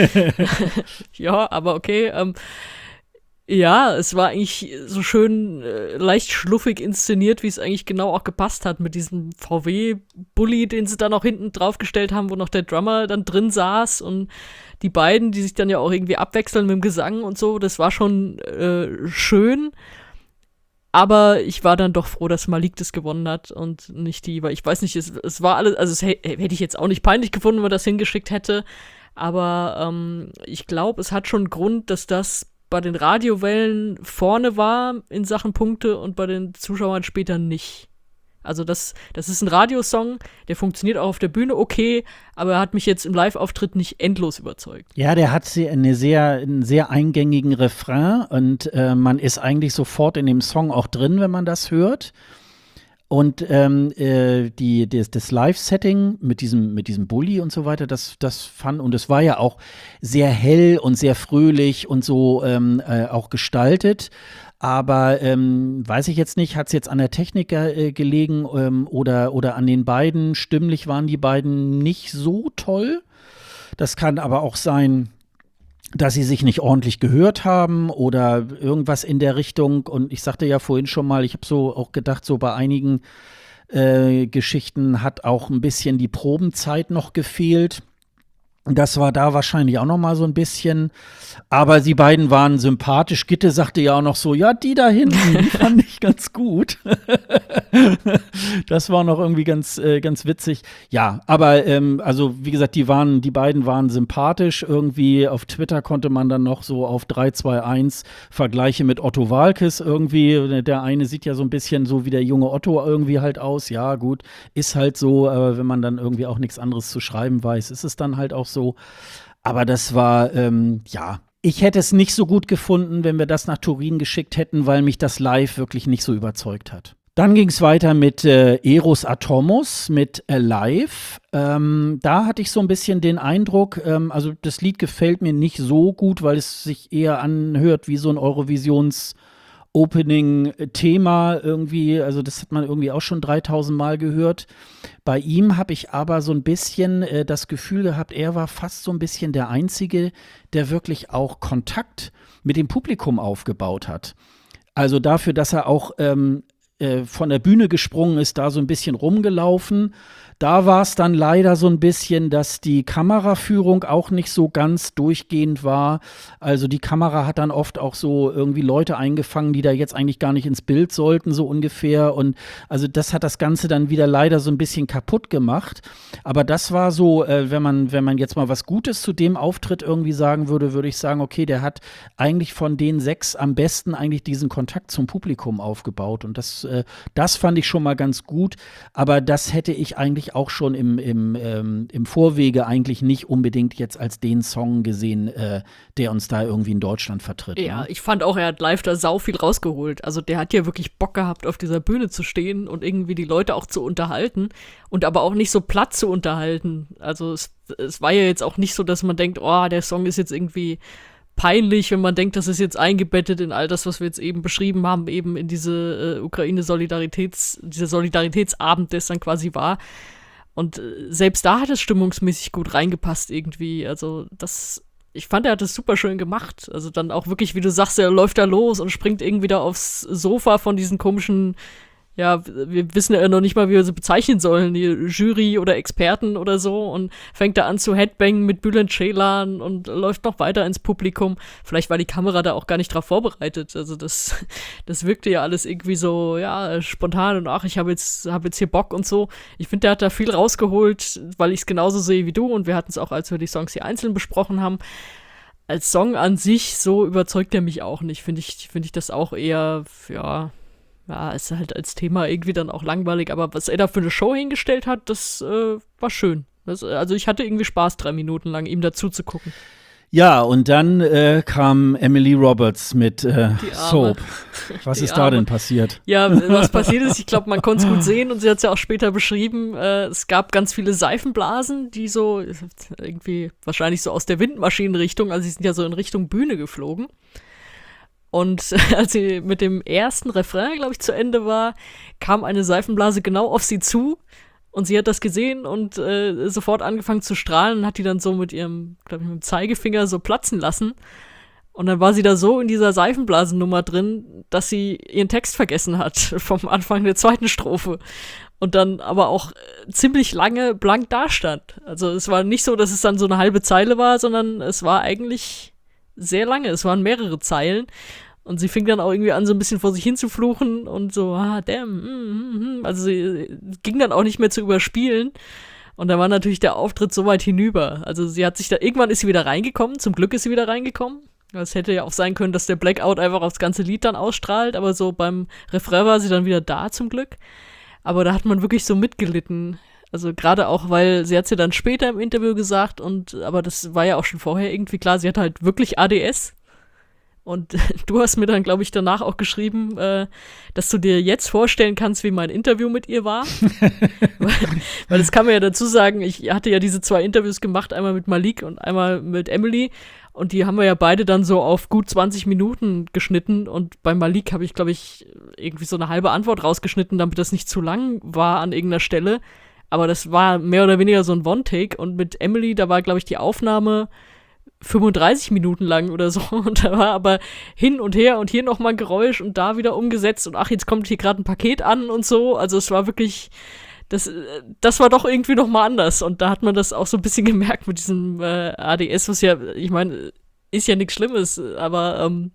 Ja, aber okay. Ähm, ja, es war eigentlich so schön äh, leicht schluffig inszeniert, wie es eigentlich genau auch gepasst hat mit diesem V W-Bully, den sie dann auch hinten draufgestellt haben, wo noch der Drummer dann drin saß und die beiden, die sich dann ja auch irgendwie abwechseln mit dem Gesang und so, das war schon äh, schön. Aber ich war dann doch froh, dass Malik das gewonnen hat und nicht die, weil ich weiß nicht, es, es war alles, also es hätte ich jetzt auch nicht peinlich gefunden, wenn man das hingeschickt hätte, aber ähm, ich glaube, es hat schon einen Grund, dass das bei den Radiowellen vorne war in Sachen Punkte und bei den Zuschauern später nicht. Also das, das ist ein Radiosong, der funktioniert auch auf der Bühne okay, aber er hat mich jetzt im Live-Auftritt nicht endlos überzeugt. Ja, der hat eine sehr, einen sehr eingängigen Refrain und äh, man ist eigentlich sofort in dem Song auch drin, wenn man das hört. Und ähm, äh, die, das, das Live-Setting mit diesem, mit diesem Bulli und so weiter, das, das fand, und es war ja auch sehr hell und sehr fröhlich und so ähm, äh, auch gestaltet. Aber ähm, weiß ich jetzt nicht, hat es jetzt an der Technik äh, gelegen ähm, oder, oder an den beiden? Stimmlich waren die beiden nicht so toll. Das kann aber auch sein, dass sie sich nicht ordentlich gehört haben oder irgendwas in der Richtung. Und ich sagte ja vorhin schon mal, ich habe so auch gedacht, so bei einigen äh, Geschichten hat auch ein bisschen die Probenzeit noch gefehlt. Das war da wahrscheinlich auch noch mal so ein bisschen. Aber die beiden waren sympathisch. Gitte sagte ja auch noch so, ja, die da hinten, die fand ich ganz gut. Das war noch irgendwie ganz, äh, ganz witzig. Ja, aber ähm, also wie gesagt, die waren, die beiden waren sympathisch. Irgendwie auf Twitter konnte man dann noch so auf drei zwei eins Vergleiche mit Otto Waalkes irgendwie. Der eine sieht ja so ein bisschen so wie der junge Otto irgendwie halt aus. Ja, gut, ist halt so. Aber wenn man dann irgendwie auch nichts anderes zu schreiben weiß, ist es dann halt auch so. Aber das war, ähm, ja, ich hätte es nicht so gut gefunden, wenn wir das nach Turin geschickt hätten, weil mich das live wirklich nicht so überzeugt hat. Dann ging es weiter mit äh, Eros Atomos, mit Alive. Ähm, da hatte ich so ein bisschen den Eindruck, ähm, also das Lied gefällt mir nicht so gut, weil es sich eher anhört wie so ein Eurovisions- Opening-Thema irgendwie, also das hat man irgendwie auch schon dreitausend Mal gehört. Bei ihm habe ich aber so ein bisschen äh, das Gefühl gehabt, er war fast so ein bisschen der Einzige, der wirklich auch Kontakt mit dem Publikum aufgebaut hat. Also dafür, dass er auch ähm, äh, von der Bühne gesprungen ist, da so ein bisschen rumgelaufen. Da war es dann leider so ein bisschen, dass die Kameraführung auch nicht so ganz durchgehend war. Also die Kamera hat dann oft auch so irgendwie Leute eingefangen, die da jetzt eigentlich gar nicht ins Bild sollten, so ungefähr. Und also das hat das Ganze dann wieder leider so ein bisschen kaputt gemacht. Aber das war so, äh, wenn man, wenn man jetzt mal was Gutes zu dem Auftritt irgendwie sagen würde, würde ich sagen, okay, der hat eigentlich von den sechs am besten eigentlich diesen Kontakt zum Publikum aufgebaut. Und das, äh, das fand ich schon mal ganz gut. Aber das hätte ich eigentlich auch schon im, im, ähm, im Vorwege eigentlich nicht unbedingt jetzt als den Song gesehen, äh, der uns da irgendwie in Deutschland vertritt. Ja, ne? ich fand auch, er hat live da sau viel rausgeholt. Also der hat ja wirklich Bock gehabt, auf dieser Bühne zu stehen und irgendwie die Leute auch zu unterhalten und aber auch nicht so platt zu unterhalten. Also es, es war ja jetzt auch nicht so, dass man denkt, oh, der Song ist jetzt irgendwie peinlich, wenn man denkt, das ist jetzt eingebettet in all das, was wir jetzt eben beschrieben haben, eben in diese äh, Ukraine-Solidaritäts, dieser Solidaritätsabend, der es dann quasi war. Und äh, selbst da hat es stimmungsmäßig gut reingepasst irgendwie. Also das, ich fand, er hat es super schön gemacht. Also dann auch wirklich, wie du sagst, er läuft da los und springt irgendwie da aufs Sofa von diesen komischen, ja, wir wissen ja noch nicht mal, wie wir sie bezeichnen sollen, die Jury oder Experten oder so, und fängt da an zu Headbangen mit Bülent Ceylan und läuft noch weiter ins Publikum. Vielleicht war die Kamera da auch gar nicht drauf vorbereitet. Also das, das wirkte ja alles irgendwie so, ja, spontan und ach, ich habe jetzt, hab jetzt hier Bock und so. Ich finde, der hat da viel rausgeholt, weil ich es genauso sehe wie du, und wir hatten es auch, als wir die Songs hier einzeln besprochen haben. Als Song an sich, so überzeugt er mich auch nicht. Finde ich, finde ich das auch eher, ja, ja, ist halt als Thema irgendwie dann auch langweilig, aber was er da für eine Show hingestellt hat, das äh, war schön. Das, also ich hatte irgendwie Spaß, drei Minuten lang ihm dazu zu gucken. Ja, und dann äh, kam Emily Roberts mit äh, Soap. Was Die ist da Arme. denn passiert? Ja, was passiert ist, ich glaube, man konnte es gut sehen, und sie hat es ja auch später beschrieben, äh, es gab ganz viele Seifenblasen, die so irgendwie wahrscheinlich so aus der Windmaschinenrichtung, also sie sind ja so in Richtung Bühne geflogen. Und als sie mit dem ersten Refrain, glaube ich, zu Ende war, kam eine Seifenblase genau auf sie zu. Und sie hat das gesehen und äh, sofort angefangen zu strahlen und hat die dann so mit ihrem, glaube ich, mit dem Zeigefinger so platzen lassen. Und dann war sie da so in dieser Seifenblasennummer drin, dass sie ihren Text vergessen hat vom Anfang der zweiten Strophe. Und dann aber auch äh, ziemlich lange blank dastand. Also es war nicht so, dass es dann so eine halbe Zeile war, sondern es war eigentlich sehr lange. Es waren mehrere Zeilen. Und sie fing dann auch irgendwie an, so ein bisschen vor sich hin zu fluchen und so, ah, damn, mm, mm. Also sie ging dann auch nicht mehr zu überspielen. Und da war natürlich der Auftritt so weit hinüber. Also sie hat sich da, irgendwann ist sie wieder reingekommen, zum Glück ist sie wieder reingekommen. Es hätte ja auch sein können, dass der Blackout einfach aufs ganze Lied dann ausstrahlt, aber so beim Refrain war sie dann wieder da, zum Glück. Aber da hat man wirklich so mitgelitten. Also gerade auch, weil sie hat es ja dann später im Interview gesagt, und aber das war ja auch schon vorher irgendwie klar, sie hat halt wirklich A D S. Und du hast mir dann, glaube ich, danach auch geschrieben, äh, dass du dir jetzt vorstellen kannst, wie mein Interview mit ihr war. weil, weil das kann man ja dazu sagen, ich hatte ja diese zwei Interviews gemacht, einmal mit Malik und einmal mit Emily. Und die haben wir ja beide dann so auf gut zwanzig Minuten geschnitten. Und bei Malik habe ich, glaube ich, irgendwie so eine halbe Antwort rausgeschnitten, damit das nicht zu lang war an irgendeiner Stelle. aber das war mehr oder weniger so ein One-Take und mit Emily, da war, glaube ich, die Aufnahme fünfunddreißig Minuten lang oder so und da war aber hin und her und hier nochmal ein Geräusch und da wieder umgesetzt und ach, jetzt kommt hier gerade ein Paket an und so, also es war wirklich, das, das war doch irgendwie nochmal anders und da hat man das auch so ein bisschen gemerkt mit diesem äh, A D S, was ja, ich meine, ist ja nichts Schlimmes, aber ähm,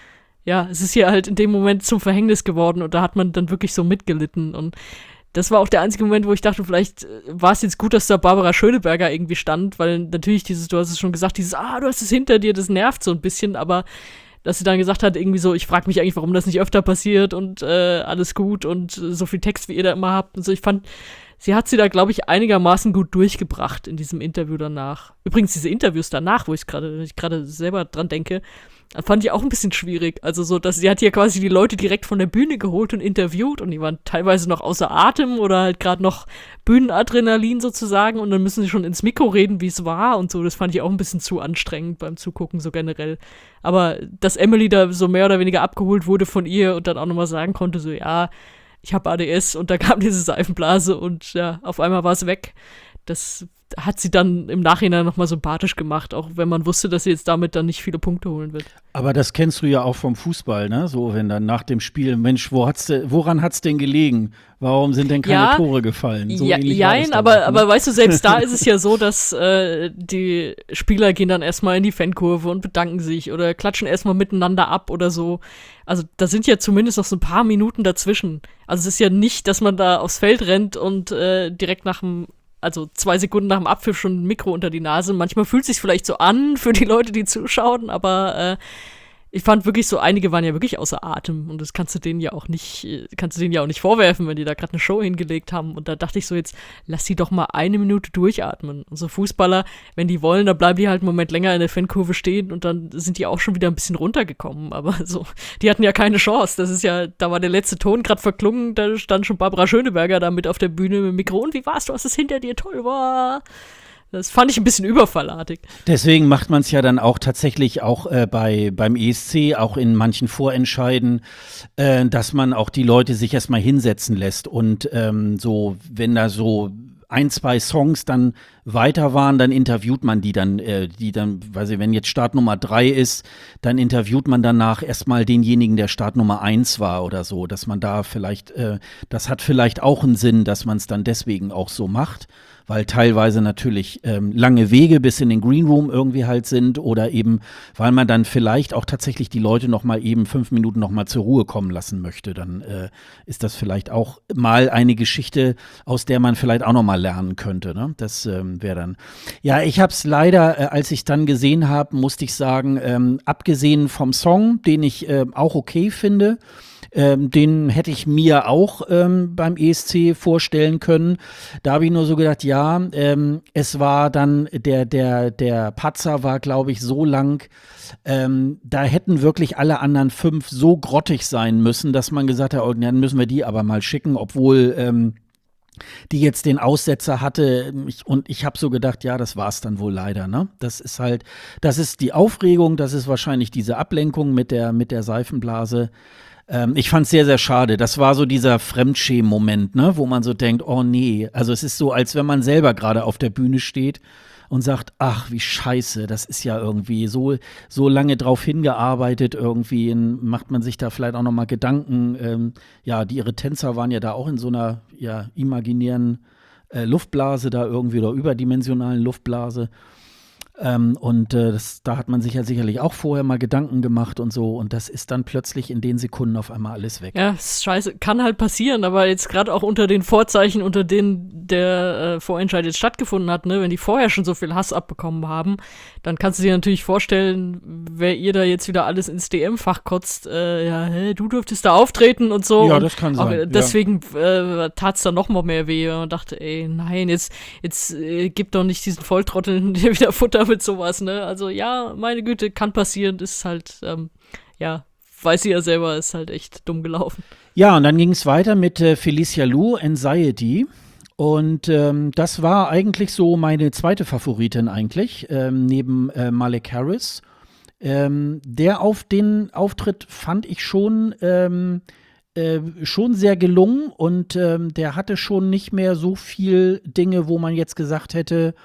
ja, es ist hier halt in dem Moment zum Verhängnis geworden und da hat man dann wirklich so mitgelitten und das war auch der einzige Moment, wo ich dachte, vielleicht war es jetzt gut, dass da Barbara Schöneberger irgendwie stand, weil natürlich dieses, du hast es schon gesagt, dieses, ah, du hast es hinter dir, das nervt so ein bisschen, aber dass sie dann gesagt hat, irgendwie so, ich frage mich eigentlich, warum das nicht öfter passiert und äh, alles gut und äh, so viel Text, wie ihr da immer habt und so. Ich fand, sie hat sie da, glaube ich, einigermaßen gut durchgebracht in diesem Interview danach. Übrigens, diese Interviews danach, wo ich gerade, ich gerade selber dran denke, fand ich auch ein bisschen schwierig. Also so, dass sie hat ja quasi die Leute direkt von der Bühne geholt und interviewt und die waren teilweise noch außer Atem oder halt gerade noch Bühnenadrenalin sozusagen und dann müssen sie schon ins Mikro reden, wie es war und so. Das fand ich auch ein bisschen zu anstrengend beim Zugucken so generell. Aber dass Emily da so mehr oder weniger abgeholt wurde von ihr und dann auch nochmal sagen konnte, so ja, ich habe A D S und da kam diese Seifenblase und ja, auf einmal war es weg. Das hat sie dann im Nachhinein nochmal sympathisch gemacht, auch wenn man wusste, dass sie jetzt damit dann nicht viele Punkte holen wird. Aber das kennst du ja auch vom Fußball, ne? So, wenn dann nach dem Spiel, Mensch, wo hat's de, woran hat's denn gelegen? Warum sind denn keine ja, Tore gefallen? So ja, jein, aber, auch, ne? aber weißt du, selbst da ist es ja so, dass äh, die Spieler gehen dann erstmal in die Fankurve und bedanken sich oder klatschen erstmal miteinander ab oder so. Also da sind ja zumindest noch so ein paar Minuten dazwischen. Also es ist ja nicht, dass man da aufs Feld rennt und äh, direkt nach dem also zwei Sekunden nach dem Abpfiff schon ein Mikro unter die Nase. Manchmal fühlt es sich vielleicht so an für die Leute, die zuschauen, aber äh, ich fand wirklich so, einige waren ja wirklich außer Atem und das kannst du denen ja auch nicht, kannst du denen ja auch nicht vorwerfen, wenn die da gerade eine Show hingelegt haben. Und da dachte ich so, jetzt lass die doch mal eine Minute durchatmen. Und so Fußballer, wenn die wollen, dann bleiben die halt einen Moment länger in der Fankurve stehen und dann sind die auch schon wieder ein bisschen runtergekommen. Aber so, die hatten ja keine Chance. Das ist ja, da war der letzte Ton gerade verklungen, da stand schon Barbara Schöneberger da mit auf der Bühne mit dem Mikro. Und wie war's? Du hast es hinter dir, toll, war. Das fand ich ein bisschen überfallartig. Deswegen macht man es ja dann auch tatsächlich auch äh, bei, beim E S C, auch in manchen Vorentscheiden, äh, dass man auch die Leute sich erstmal hinsetzen lässt. Und ähm, so, wenn da so ein, zwei Songs dann weiter waren, dann interviewt man die dann, äh, die dann, weiß ich, wenn jetzt Startnummer drei ist, dann interviewt man danach erstmal denjenigen, der Startnummer eins war oder so, dass man da vielleicht, äh, das hat vielleicht auch einen Sinn, dass man es dann deswegen auch so macht. Weil teilweise natürlich ähm, lange Wege bis in den Green Room irgendwie halt sind oder eben, weil man dann vielleicht auch tatsächlich die Leute noch mal eben fünf Minuten noch mal zur Ruhe kommen lassen möchte, dann äh, ist das vielleicht auch mal eine Geschichte, aus der man vielleicht auch noch mal lernen könnte, ne? Das ähm, wäre dann. Ja, ich habe es leider, äh, als ich dann gesehen habe, musste ich sagen, ähm, abgesehen vom Song, den ich äh, auch okay finde, Ähm, den hätte ich mir auch ähm, beim E S C vorstellen können. Da habe ich nur so gedacht, ja, ähm, es war dann, der, der, der Patzer war, glaube ich, so lang, ähm, da hätten wirklich alle anderen fünf so grottig sein müssen, dass man gesagt hat, oh, dann müssen wir die aber mal schicken, obwohl ähm, die jetzt den Aussetzer hatte ich, und ich habe so gedacht, ja, das war's dann wohl leider, ne? Das ist halt, das ist die Aufregung, das ist wahrscheinlich diese Ablenkung mit der, mit der Seifenblase. Ähm, ich fand es sehr, sehr schade. Das war so dieser Fremdschämen-Moment, ne? Wo man so denkt, oh nee. Also es ist so, als wenn man selber gerade auf der Bühne steht und sagt, ach, wie scheiße, das ist ja irgendwie so, so lange drauf hingearbeitet, irgendwie macht man sich da vielleicht auch noch mal Gedanken. Ähm, ja, die, ihre Tänzer waren ja da auch in so einer ja, imaginären äh, Luftblase da irgendwie oder überdimensionalen Luftblase. Ähm, und äh, das, da hat man sich ja sicherlich auch vorher mal Gedanken gemacht und so. Und das ist dann plötzlich in den Sekunden auf einmal alles weg. Ja, ist scheiße. Kann halt passieren, aber jetzt gerade auch unter den Vorzeichen, unter denen der äh, Vorentscheid jetzt stattgefunden hat, ne, wenn die vorher schon so viel Hass abbekommen haben, dann kannst du dir natürlich vorstellen, wer ihr da jetzt wieder alles ins D M-Fach kotzt, äh, ja, hä, du dürftest da auftreten und so. Ja, und das kann auch, sein. Deswegen ja. äh, tat es dann noch mal mehr weh. Und man dachte, ey, nein, jetzt, jetzt äh, gib doch nicht diesen Volltrotteln dir wieder Futter mit sowas, ne? Also ja, meine Güte, kann passieren, ist halt, ähm, ja, weiß sie ja selber, ist halt echt dumm gelaufen. Ja, und dann ging es weiter mit äh, Felicia Lou, Anxiety. Und ähm, das war eigentlich so meine zweite Favoritin eigentlich, ähm, neben äh, Malik Harris. Ähm, der auf den Auftritt fand ich schon ähm, äh, schon sehr gelungen und ähm, der hatte schon nicht mehr so viel Dinge, wo man jetzt gesagt hätte,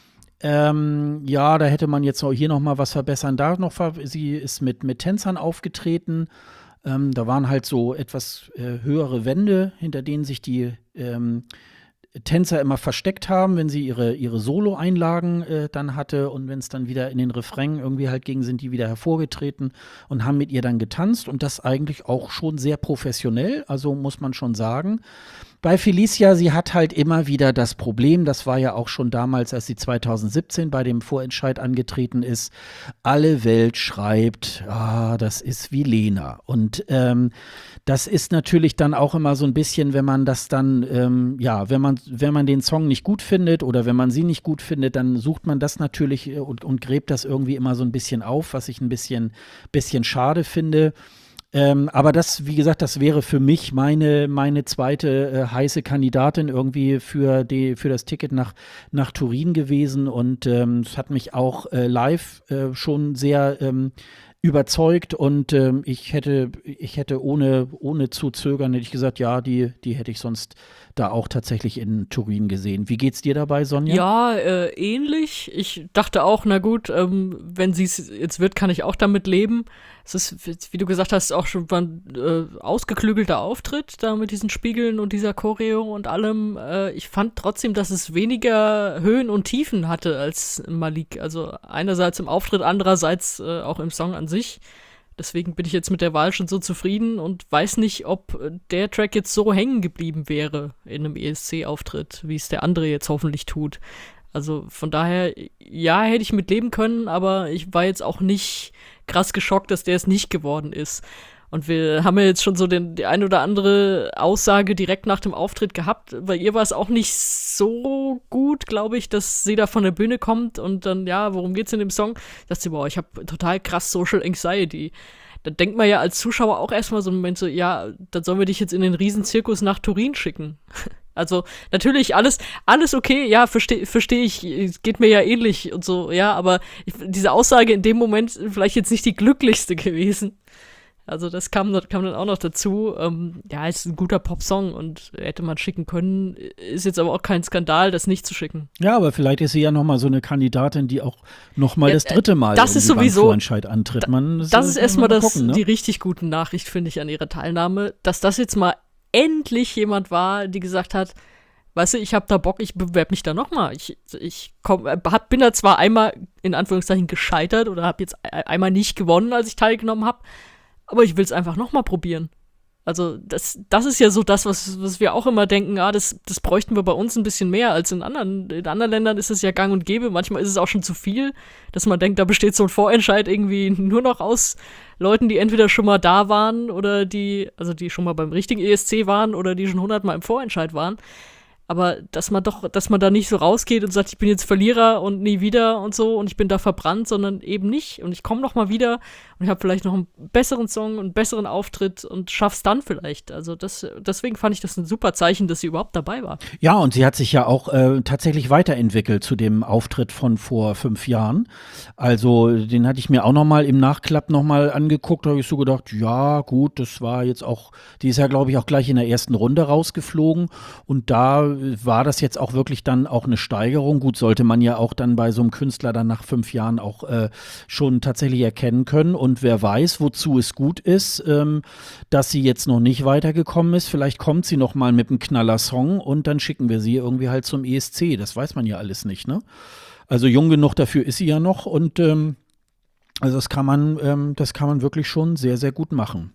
ähm, ja, da hätte man jetzt auch hier noch mal was verbessern, da noch, ver- sie ist mit, mit Tänzern aufgetreten. Ähm, da waren halt so etwas äh, höhere Wände, hinter denen sich die ähm, Tänzer immer versteckt haben, wenn sie ihre, ihre Solo-Einlagen äh, dann hatte und wenn es dann wieder in den Refrain irgendwie halt ging, sind die wieder hervorgetreten und haben mit ihr dann getanzt und das eigentlich auch schon sehr professionell, also muss man schon sagen. Bei Felicia, sie hat halt immer wieder das Problem, das war ja auch schon damals, als sie zwanzig siebzehn bei dem Vorentscheid angetreten ist, alle Welt schreibt, ah, das ist wie Lena. Und ähm, das ist natürlich dann auch immer so ein bisschen, wenn man das dann, ähm, ja, wenn man, wenn man den Song nicht gut findet oder wenn man sie nicht gut findet, dann sucht man das natürlich äh, und, und gräbt das irgendwie immer so ein bisschen auf, was ich ein bisschen, bisschen schade finde. Ähm, aber das, wie gesagt, das wäre für mich meine, meine zweite äh, heiße Kandidatin irgendwie für, die, für das Ticket nach, nach Turin gewesen. Und ähm, es hat mich auch äh, live äh, schon sehr ähm, überzeugt. Und ähm, ich hätte, ich hätte ohne, ohne zu zögern, hätte ich gesagt, ja, die, die hätte ich sonst da auch tatsächlich in Turin gesehen. Wie geht's dir dabei, Sonja? Ja, äh, ähnlich. Ich dachte auch, na gut, ähm, wenn sie es jetzt wird, kann ich auch damit leben. Es ist, wie du gesagt hast, auch schon ein äh, ausgeklügelter Auftritt da mit diesen Spiegeln und dieser Choreo und allem. Äh, ich fand trotzdem, dass es weniger Höhen und Tiefen hatte als Malik. Also einerseits im Auftritt, andererseits äh, auch im Song an sich. Deswegen bin ich jetzt mit der Wahl schon so zufrieden und weiß nicht, ob der Track jetzt so hängen geblieben wäre in einem E S C-Auftritt, wie es der andere jetzt hoffentlich tut. Also von daher, ja, hätte ich mit leben können, aber ich war jetzt auch nicht krass geschockt, dass der es nicht geworden ist. Und wir haben ja jetzt schon so den, die ein oder andere Aussage direkt nach dem Auftritt gehabt. Bei ihr war es auch nicht so gut, glaube ich, dass sie da von der Bühne kommt und dann, ja, worum geht's in dem Song? Da sagt sie, boah, ich habe total krass Social Anxiety. Da denkt man ja als Zuschauer auch erstmal so einen Moment so, ja, dann sollen wir dich jetzt in den Riesenzirkus nach Turin schicken. Also natürlich alles, alles okay, ja, verstehe versteh ich, es geht mir ja ähnlich und so, ja, aber ich, diese Aussage in dem Moment vielleicht jetzt nicht die glücklichste gewesen. Also das kam, kam dann auch noch dazu. Ähm, ja, ist ein guter Popsong und hätte man schicken können. Ist jetzt aber auch kein Skandal, das nicht zu schicken. Ja, aber vielleicht ist sie ja noch mal so eine Kandidatin, die auch noch mal ja, das dritte Mal das ist sowieso, beim Vorentscheid antritt. Man, das, das ist erstmal das, ne? die richtig gute Nachricht, finde ich, an ihrer Teilnahme, dass das jetzt mal endlich jemand war, die gesagt hat, weißt du, ich habe da Bock, ich bewerbe mich da noch mal. Ich, ich komm, hab, bin da zwar einmal in Anführungszeichen gescheitert oder habe jetzt einmal nicht gewonnen, als ich teilgenommen habe, aber ich will es einfach noch mal probieren. Also das, das ist ja so das, was, was wir auch immer denken, ah, das, das bräuchten wir bei uns ein bisschen mehr als in anderen. In anderen Ländern ist es ja gang und gäbe. Manchmal ist es auch schon zu viel, dass man denkt, da besteht so ein Vorentscheid irgendwie nur noch aus Leuten, die entweder schon mal da waren oder die, also die schon mal beim richtigen E S C waren oder die schon hundertmal im Vorentscheid waren. Aber dass man doch, dass man da nicht so rausgeht und sagt, ich bin jetzt Verlierer und nie wieder und so und ich bin da verbrannt, sondern eben nicht. Und ich komme noch mal wieder und ich habe vielleicht noch einen besseren Song, einen besseren Auftritt und schaff's dann vielleicht. Also das, deswegen fand ich das ein super Zeichen, dass sie überhaupt dabei war. Ja, und sie hat sich ja auch äh, tatsächlich weiterentwickelt zu dem Auftritt von vor fünf Jahren. Also den hatte ich mir auch noch mal im Nachklapp noch mal angeguckt. Da habe ich so gedacht, ja gut, das war jetzt auch, die ist ja glaube ich auch gleich in der ersten Runde rausgeflogen und da war das jetzt auch wirklich dann auch eine Steigerung. Gut, sollte man ja auch dann bei so einem Künstler dann nach fünf Jahren auch äh, schon tatsächlich erkennen können. Und wer weiß, wozu es gut ist, ähm, dass sie jetzt noch nicht weitergekommen ist. Vielleicht kommt sie noch mal mit einem Knaller-Song und dann schicken wir sie irgendwie halt zum E S C. Das weiß man ja alles nicht, ne? Also jung genug dafür ist sie ja noch und ähm, also das kann man, ähm, das kann man wirklich schon sehr, sehr gut machen.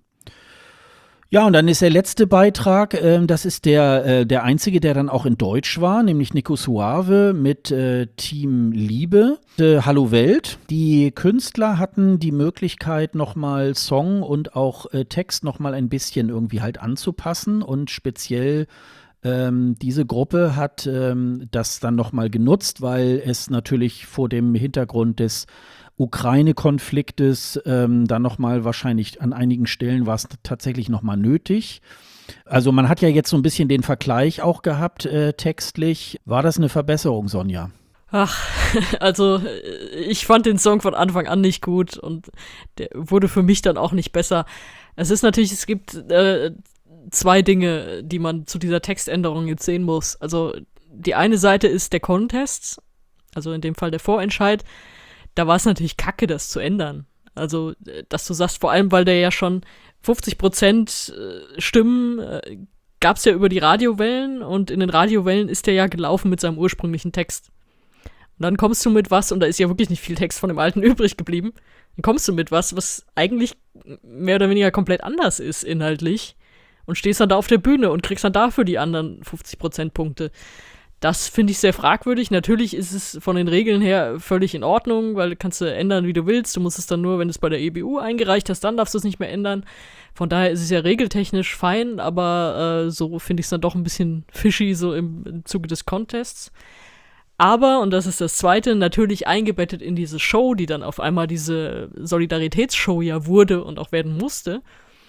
Ja, und dann ist der letzte Beitrag, äh, das ist der, äh, der einzige, der dann auch in Deutsch war, nämlich Nico Suave mit äh, Team Liebe, äh, Hallo Welt. Die Künstler hatten die Möglichkeit, nochmal Song und auch äh, Text nochmal ein bisschen irgendwie halt anzupassen und speziell ähm, diese Gruppe hat ähm, das dann nochmal genutzt, weil es natürlich vor dem Hintergrund des Ukraine-Konfliktes ähm, dann nochmal wahrscheinlich an einigen Stellen war es tatsächlich nochmal nötig. Also man hat ja jetzt so ein bisschen den Vergleich auch gehabt, äh, textlich. War das eine Verbesserung, Sonja? Ach, also ich fand den Song von Anfang an nicht gut und der wurde für mich dann auch nicht besser. Es ist natürlich, es gibt äh, zwei Dinge, die man zu dieser Textänderung jetzt sehen muss. Also die eine Seite ist der Contest, also in dem Fall der Vorentscheid. Da war es natürlich kacke, das zu ändern. Also, dass du sagst, vor allem, weil der ja schon fünfzig Prozent Stimmen äh, gab es ja über die Radiowellen und in den Radiowellen ist der ja gelaufen mit seinem ursprünglichen Text. Und dann kommst du mit was, und da ist ja wirklich nicht viel Text von dem alten übrig geblieben, dann kommst du mit was, was eigentlich mehr oder weniger komplett anders ist inhaltlich und stehst dann da auf der Bühne und kriegst dann dafür die anderen fünfzig Prozent Punkte. Das finde ich sehr fragwürdig. Natürlich ist es von den Regeln her völlig in Ordnung, weil du kannst du ändern, wie du willst. Du musst es dann nur, wenn du es bei der E B U eingereicht hast, dann darfst du es nicht mehr ändern. Von daher ist es ja regeltechnisch fein, aber äh, so finde ich es dann doch ein bisschen fishy, so im, im Zuge des Contests. Aber, und das ist das Zweite, natürlich eingebettet in diese Show, die dann auf einmal diese Solidaritätsshow ja wurde und auch werden musste,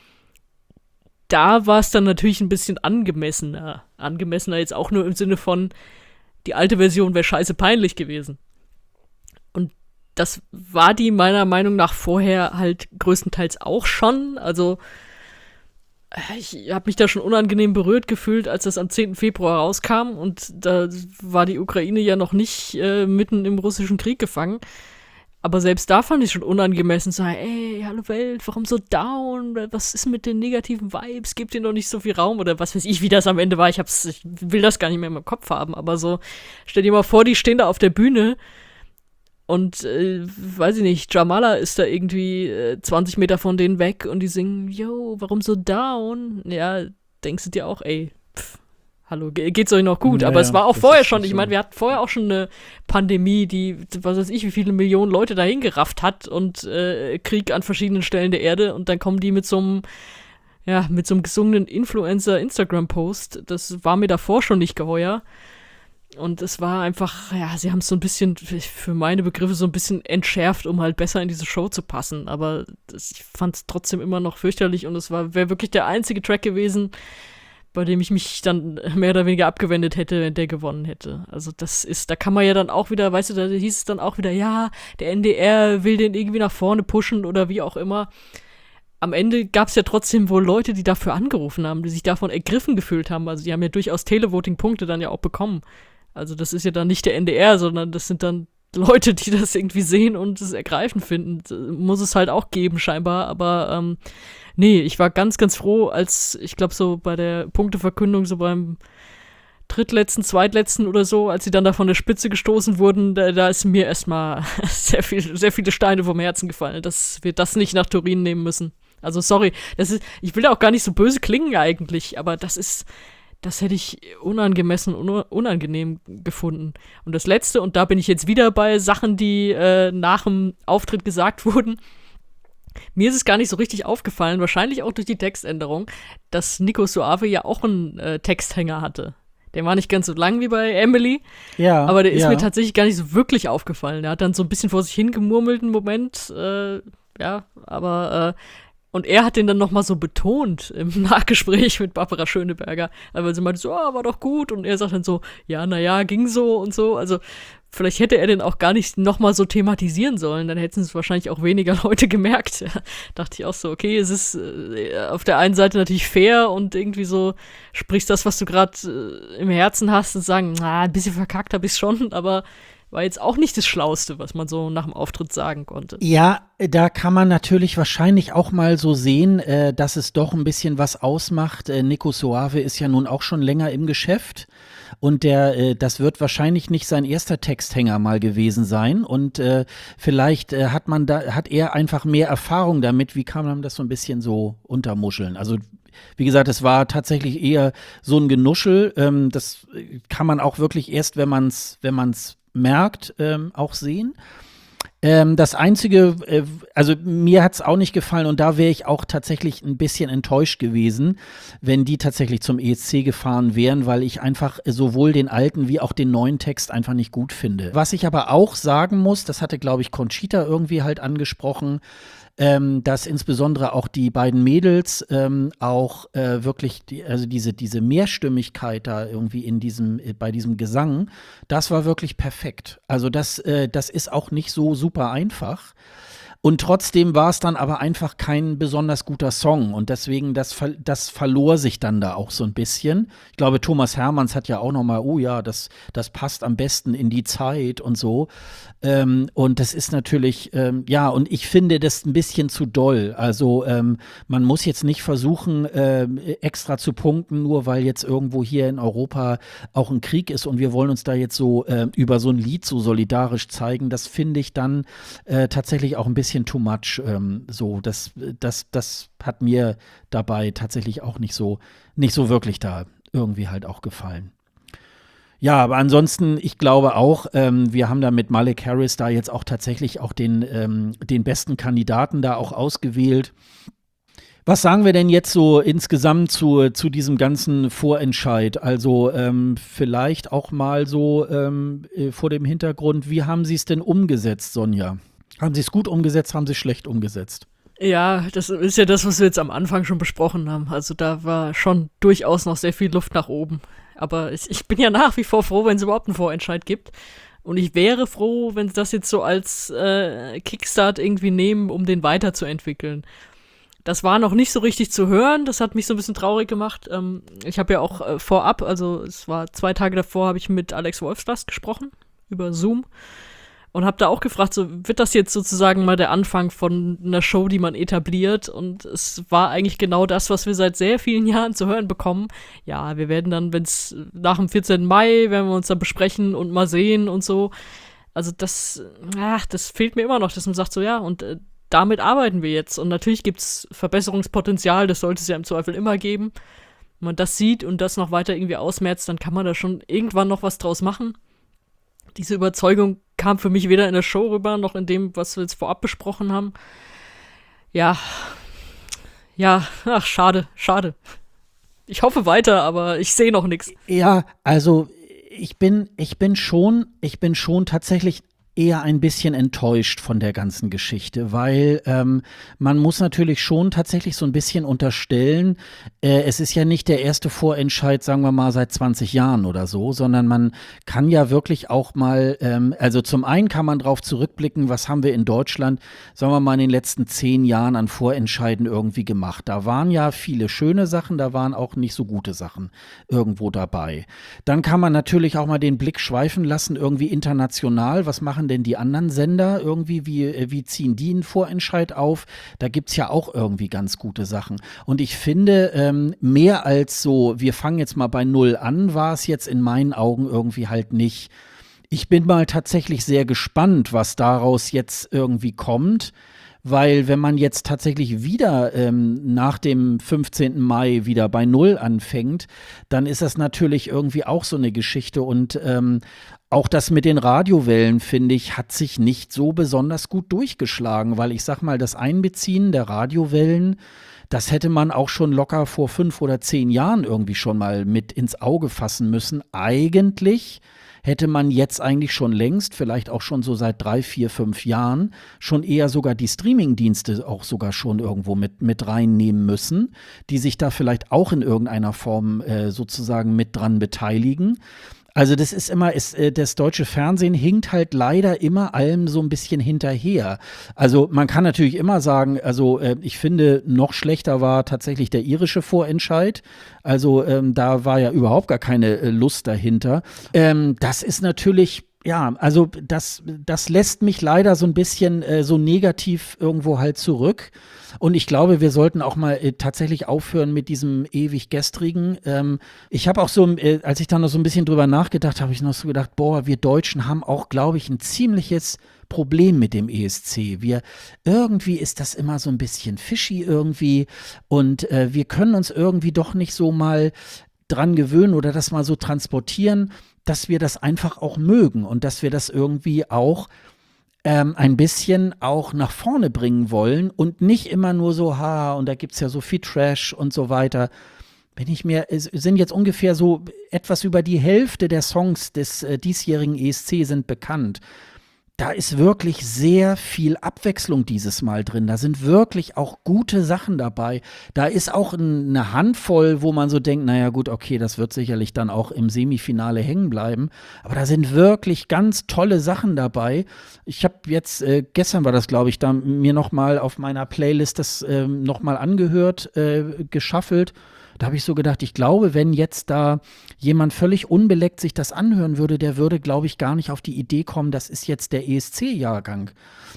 da war es dann natürlich ein bisschen angemessener. Angemessener jetzt auch nur im Sinne von, die alte Version wäre scheiße peinlich gewesen. Und das war die meiner Meinung nach vorher halt größtenteils auch schon. Also ich habe mich da schon unangenehm berührt gefühlt, als das am zehnten Februar rauskam. Und da war die Ukraine ja noch nicht äh, mitten im russischen Krieg gefangen. Aber selbst da fand ich schon unangemessen zu sagen, ey, hallo Welt, warum so down? Was ist mit den negativen Vibes? Gebt ihnen doch nicht so viel Raum oder was weiß ich, wie das am Ende war. Ich, hab's, ich will das gar nicht mehr in meinem Kopf haben, aber so, stell dir mal vor, die stehen da auf der Bühne und, äh, weiß ich nicht, Jamala ist da irgendwie äh, zwanzig Meter von denen weg und die singen, yo, warum so down? Ja, denkst du dir auch, ey, pff. Hallo, geht's euch noch gut? Ja, aber es war auch vorher schon, ich so. meine, wir hatten vorher auch schon eine Pandemie, die, was weiß ich, wie viele Millionen Leute dahin gerafft hat und äh, Krieg an verschiedenen Stellen der Erde und dann kommen die mit so einem, ja, mit so einem gesungenen Influencer-Instagram-Post. Das war mir davor schon nicht geheuer. Und es war einfach, ja, sie haben es so ein bisschen, für meine Begriffe, so ein bisschen entschärft, um halt besser in diese Show zu passen. Aber das, ich fand es trotzdem immer noch fürchterlich und es war, wäre wirklich der einzige Track gewesen, bei dem ich mich dann mehr oder weniger abgewendet hätte, wenn der gewonnen hätte. Also das ist, da kann man ja dann auch wieder, weißt du, da hieß es dann auch wieder, ja, der N D R will den irgendwie nach vorne pushen oder wie auch immer. Am Ende gab es ja trotzdem wohl Leute, die dafür angerufen haben, die sich davon ergriffen gefühlt haben. Also die haben ja durchaus Televoting-Punkte dann ja auch bekommen. Also das ist ja dann nicht der N D R, sondern das sind dann Leute, die das irgendwie sehen und es ergreifend finden. Muss es halt auch geben scheinbar, aber ähm, nee, ich war ganz, ganz froh, als, ich glaube so bei der Punkteverkündung, so beim drittletzten, zweitletzten oder so, als sie dann da von der Spitze gestoßen wurden, da, da ist mir erstmal sehr viel, sehr viele Steine vom Herzen gefallen, dass wir das nicht nach Turin nehmen müssen. Also sorry, das ist, ich will da auch gar nicht so böse klingen eigentlich, aber das ist, das hätte ich unangemessen, un- unangenehm gefunden. Und das Letzte, und da bin ich jetzt wieder bei Sachen, die äh, nach dem Auftritt gesagt wurden. Mir ist es gar nicht so richtig aufgefallen, wahrscheinlich auch durch die Textänderung, dass Nico Suave ja auch einen äh, Texthänger hatte. Der war nicht ganz so lang wie bei Emily, ja, aber der ist ja. mir tatsächlich gar nicht so wirklich aufgefallen. Der hat dann so ein bisschen vor sich hingemurmelt einen Moment, äh, ja, aber äh, und er hat den dann nochmal so betont im Nachgespräch mit Barbara Schöneberger, weil sie meinte so, ah, war doch gut, und er sagt dann so, ja, naja, ging so und so, also vielleicht hätte er den auch gar nicht nochmal so thematisieren sollen, dann hätten es wahrscheinlich auch weniger Leute gemerkt. Ja, dachte ich auch so, okay, es ist äh, auf der einen Seite natürlich fair und irgendwie so, sprichst das, was du gerade äh, im Herzen hast und sagen, na, ein bisschen verkackt hab ich's schon, aber war jetzt auch nicht das Schlauste, was man so nach dem Auftritt sagen konnte. Ja, da kann man natürlich wahrscheinlich auch mal so sehen, äh, dass es doch ein bisschen was ausmacht. Äh, Nico Suave ist ja nun auch schon länger im Geschäft und der, äh, das wird wahrscheinlich nicht sein erster Texthänger mal gewesen sein und äh, vielleicht äh, hat man da, hat er einfach mehr Erfahrung damit. Wie kann man das so ein bisschen so untermuscheln? Also wie gesagt, es war tatsächlich eher so ein Genuschel. Ähm, das kann man auch wirklich erst, wenn man es, wenn man es merkt, ähm, auch sehen. Ähm, das Einzige, äh, also mir hat es auch nicht gefallen und da wäre ich auch tatsächlich ein bisschen enttäuscht gewesen, wenn die tatsächlich zum E S C gefahren wären, weil ich einfach sowohl den alten wie auch den neuen Text einfach nicht gut finde. Was ich aber auch sagen muss, das hatte, glaube ich, Conchita irgendwie halt angesprochen, Ähm, dass insbesondere auch die beiden Mädels ähm, auch äh, wirklich, die, also diese, diese Mehrstimmigkeit da irgendwie in diesem, äh, bei diesem Gesang, das war wirklich perfekt. Also das, äh, das ist auch nicht so super einfach. Und trotzdem war es dann aber einfach kein besonders guter Song. Und deswegen, das, ver- das verlor sich dann da auch so ein bisschen. Ich glaube, Thomas Hermanns hat ja auch noch mal, oh ja, das, das passt am besten in die Zeit und so. Ähm, und das ist natürlich, ähm, ja, und ich finde das ein bisschen zu doll. Also ähm, man muss jetzt nicht versuchen, ähm, extra zu punkten, nur weil jetzt irgendwo hier in Europa auch ein Krieg ist und wir wollen uns da jetzt so äh, über so ein Lied so solidarisch zeigen. Das finde ich dann äh, tatsächlich auch ein bisschen too much. Ähm, so, das, das, das hat mir dabei tatsächlich auch nicht so, nicht so wirklich da irgendwie halt auch gefallen. Ja, aber ansonsten, ich glaube auch, ähm, wir haben da mit Malik Harris da jetzt auch tatsächlich auch den, ähm, den besten Kandidaten da auch ausgewählt. Was sagen wir denn jetzt so insgesamt zu, zu diesem ganzen Vorentscheid? Also ähm, vielleicht auch mal so ähm, äh, vor dem Hintergrund, wie haben Sie es denn umgesetzt, Sonja? Haben Sie es gut umgesetzt, haben Sie es schlecht umgesetzt? Ja, das ist ja das, was wir jetzt am Anfang schon besprochen haben. Also da war schon durchaus noch sehr viel Luft nach oben. Aber ich, ich bin ja nach wie vor froh, wenn es überhaupt einen Vorentscheid gibt. Und ich wäre froh, wenn sie das jetzt so als äh, Kickstart irgendwie nehmen, um den weiterzuentwickeln. Das war noch nicht so richtig zu hören, das hat mich so ein bisschen traurig gemacht. Ähm, ich habe ja auch äh, vorab, also es war zwei Tage davor, habe ich mit Alex Wolfslast gesprochen, über Zoom. Und habe da auch gefragt, so wird das jetzt sozusagen mal der Anfang von einer Show, die man etabliert? Und es war eigentlich genau das, was wir seit sehr vielen Jahren zu hören bekommen. Ja, wir werden dann, wenn es nach dem vierzehnten Mai, werden wir uns dann besprechen und mal sehen und so. Also das, ach, das fehlt mir immer noch, dass man sagt so, ja, und äh, damit arbeiten wir jetzt. Und natürlich gibt es Verbesserungspotenzial, das sollte es ja im Zweifel immer geben. Wenn man das sieht und das noch weiter irgendwie ausmerzt, dann kann man da schon irgendwann noch was draus machen. Diese Überzeugung kam für mich weder in der Show rüber, noch in dem, was wir jetzt vorab besprochen haben. Ja, ja, ach, schade, schade. Ich hoffe weiter, aber ich sehe noch nichts. Ja, also ich bin, ich bin schon, ich bin schon tatsächlich eher ein bisschen enttäuscht von der ganzen Geschichte, weil ähm, man muss natürlich schon tatsächlich so ein bisschen unterstellen, äh, es ist ja nicht der erste Vorentscheid, sagen wir mal, seit zwanzig Jahren oder so, sondern man kann ja wirklich auch mal, ähm, also zum einen kann man drauf zurückblicken, was haben wir in Deutschland, sagen wir mal, in den letzten zehn Jahren an Vorentscheiden irgendwie gemacht. Da waren ja viele schöne Sachen, da waren auch nicht so gute Sachen irgendwo dabei. Dann kann man natürlich auch mal den Blick schweifen lassen, irgendwie international, was machen denn die anderen Sender irgendwie, wie, wie ziehen die einen Vorentscheid auf? Da gibt es ja auch irgendwie ganz gute Sachen. Und ich finde, ähm, mehr als so, wir fangen jetzt mal bei Null an, war es jetzt in meinen Augen irgendwie halt nicht. Ich bin mal tatsächlich sehr gespannt, was daraus jetzt irgendwie kommt. Weil wenn man jetzt tatsächlich wieder ähm, nach dem fünfzehnten Mai wieder bei Null anfängt, dann ist das natürlich irgendwie auch so eine Geschichte. Und ähm, auch das mit den Radiowellen, finde ich, hat sich nicht so besonders gut durchgeschlagen, weil ich sag mal, das Einbeziehen der Radiowellen, das hätte man auch schon locker vor fünf oder zehn Jahren irgendwie schon mal mit ins Auge fassen müssen. Eigentlich hätte man jetzt eigentlich schon längst, vielleicht auch schon so seit drei, vier, fünf Jahren, schon eher sogar die Streaming-Dienste auch sogar schon irgendwo mit, mit reinnehmen müssen, die sich da vielleicht auch in irgendeiner Form äh, sozusagen mit dran beteiligen. Also das ist immer, ist, äh, das deutsche Fernsehen hinkt halt leider immer allem so ein bisschen hinterher. Also man kann natürlich immer sagen, also äh, ich finde, noch schlechter war tatsächlich der irische Vorentscheid. Also ähm, da war ja überhaupt gar keine äh, Lust dahinter. Ähm, das ist natürlich, ja, also das, das lässt mich leider so ein bisschen äh, so negativ irgendwo halt zurück. Und ich glaube, wir sollten auch mal äh, tatsächlich aufhören mit diesem ewig gestrigen. Ähm, ich habe auch so, äh, als ich dann noch so ein bisschen drüber nachgedacht habe, habe ich noch so gedacht, boah, wir Deutschen haben auch, glaube ich, ein ziemliches Problem mit dem E S C. Wir, irgendwie ist das immer so ein bisschen fishy irgendwie und äh, wir können uns irgendwie doch nicht so mal dran gewöhnen oder das mal so transportieren, dass wir das einfach auch mögen und dass wir das irgendwie auch Ähm, ein bisschen auch nach vorne bringen wollen und nicht immer nur so, ha, und da gibt es ja so viel Trash und so weiter. Wenn ich mir, es sind jetzt ungefähr so etwas über die Hälfte der Songs des äh, diesjährigen E S C sind bekannt. da ist wirklich sehr viel Abwechslung dieses Mal drin. Da sind wirklich auch gute Sachen dabei. Da ist auch ein, eine Handvoll, wo man so denkt, naja gut, okay, das wird sicherlich dann auch im Semifinale hängen bleiben. Aber da sind wirklich ganz tolle Sachen dabei. Ich habe jetzt, äh, gestern war das, glaube ich, da mir noch mal auf meiner Playlist das äh, noch mal angehört, äh, geschaffelt. Da habe ich so gedacht, ich glaube, wenn jetzt da jemand völlig unbeleckt sich das anhören würde, der würde, glaube ich, gar nicht auf die Idee kommen, das ist jetzt der E S C-Jahrgang.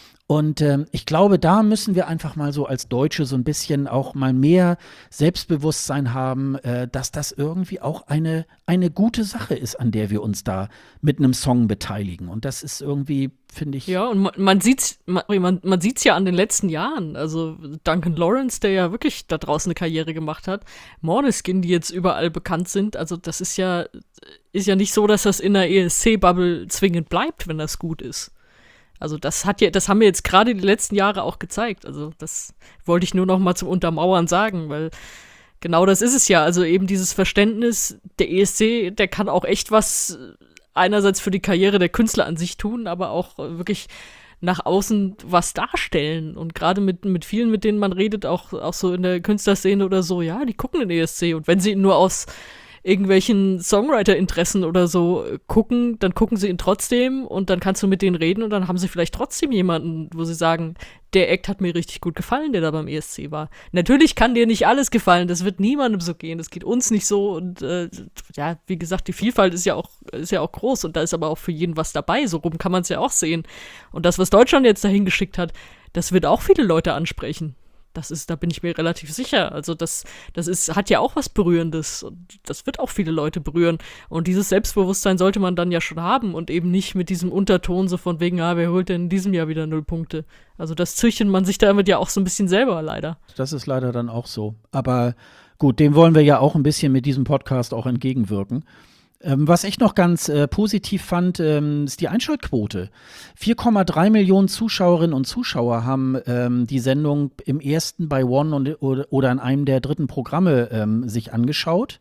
Und ähm, ich glaube, da müssen wir einfach mal so als Deutsche so ein bisschen auch mal mehr Selbstbewusstsein haben, äh, dass das irgendwie auch eine, eine gute Sache ist, an der wir uns da mit einem Song beteiligen. Und das ist irgendwie, finde ich. Ja, und man, man sieht's, man, man, man sieht's ja an den letzten Jahren. Also Duncan Lawrence, der ja wirklich da draußen eine Karriere gemacht hat, Måneskin, die jetzt überall bekannt sind. Also das ist ja, ist ja nicht so, dass das in der E S C-Bubble zwingend bleibt, wenn das gut ist. Also das hat ja, das haben wir jetzt gerade die letzten Jahre auch gezeigt. Also das wollte ich nur noch mal zum Untermauern sagen, weil genau das ist es ja. Also eben dieses Verständnis, der E S C, der kann auch echt was einerseits für die Karriere der Künstler an sich tun, aber auch wirklich nach außen was darstellen. Und gerade mit, mit vielen, mit denen man redet, auch, auch so in der Künstlerszene oder so, ja, die gucken den E S C. Und wenn sie ihn nur aus irgendwelchen Songwriter-Interessen oder so gucken, dann gucken sie ihn trotzdem und dann kannst du mit denen reden und dann haben sie vielleicht trotzdem jemanden, wo sie sagen, der Act hat mir richtig gut gefallen, der da beim E S C war. Natürlich kann dir nicht alles gefallen, das wird niemandem so gehen, das geht uns nicht so und äh, ja, wie gesagt, die Vielfalt ist ja auch ist ja auch groß und da ist aber auch für jeden was dabei, so rum kann man es ja auch sehen. Und das, was Deutschland jetzt dahin geschickt hat, das wird auch viele Leute ansprechen. Das ist, da bin ich mir relativ sicher. Also das, das ist, hat ja auch was Berührendes und das wird auch viele Leute berühren. Und dieses Selbstbewusstsein sollte man dann ja schon haben und eben nicht mit diesem Unterton so von wegen, ah, wer holt denn in diesem Jahr wieder null Punkte? Also das züchtet man sich damit ja auch so ein bisschen selber leider. Das ist leider dann auch so. Aber gut, dem wollen wir ja auch ein bisschen mit diesem Podcast auch entgegenwirken. Ähm, was ich noch ganz äh, positiv fand, ähm, ist die Einschaltquote. vier Komma drei Millionen Zuschauerinnen und Zuschauer haben ähm, die Sendung im ersten bei One und, oder, oder in einem der dritten Programme ähm, sich angeschaut.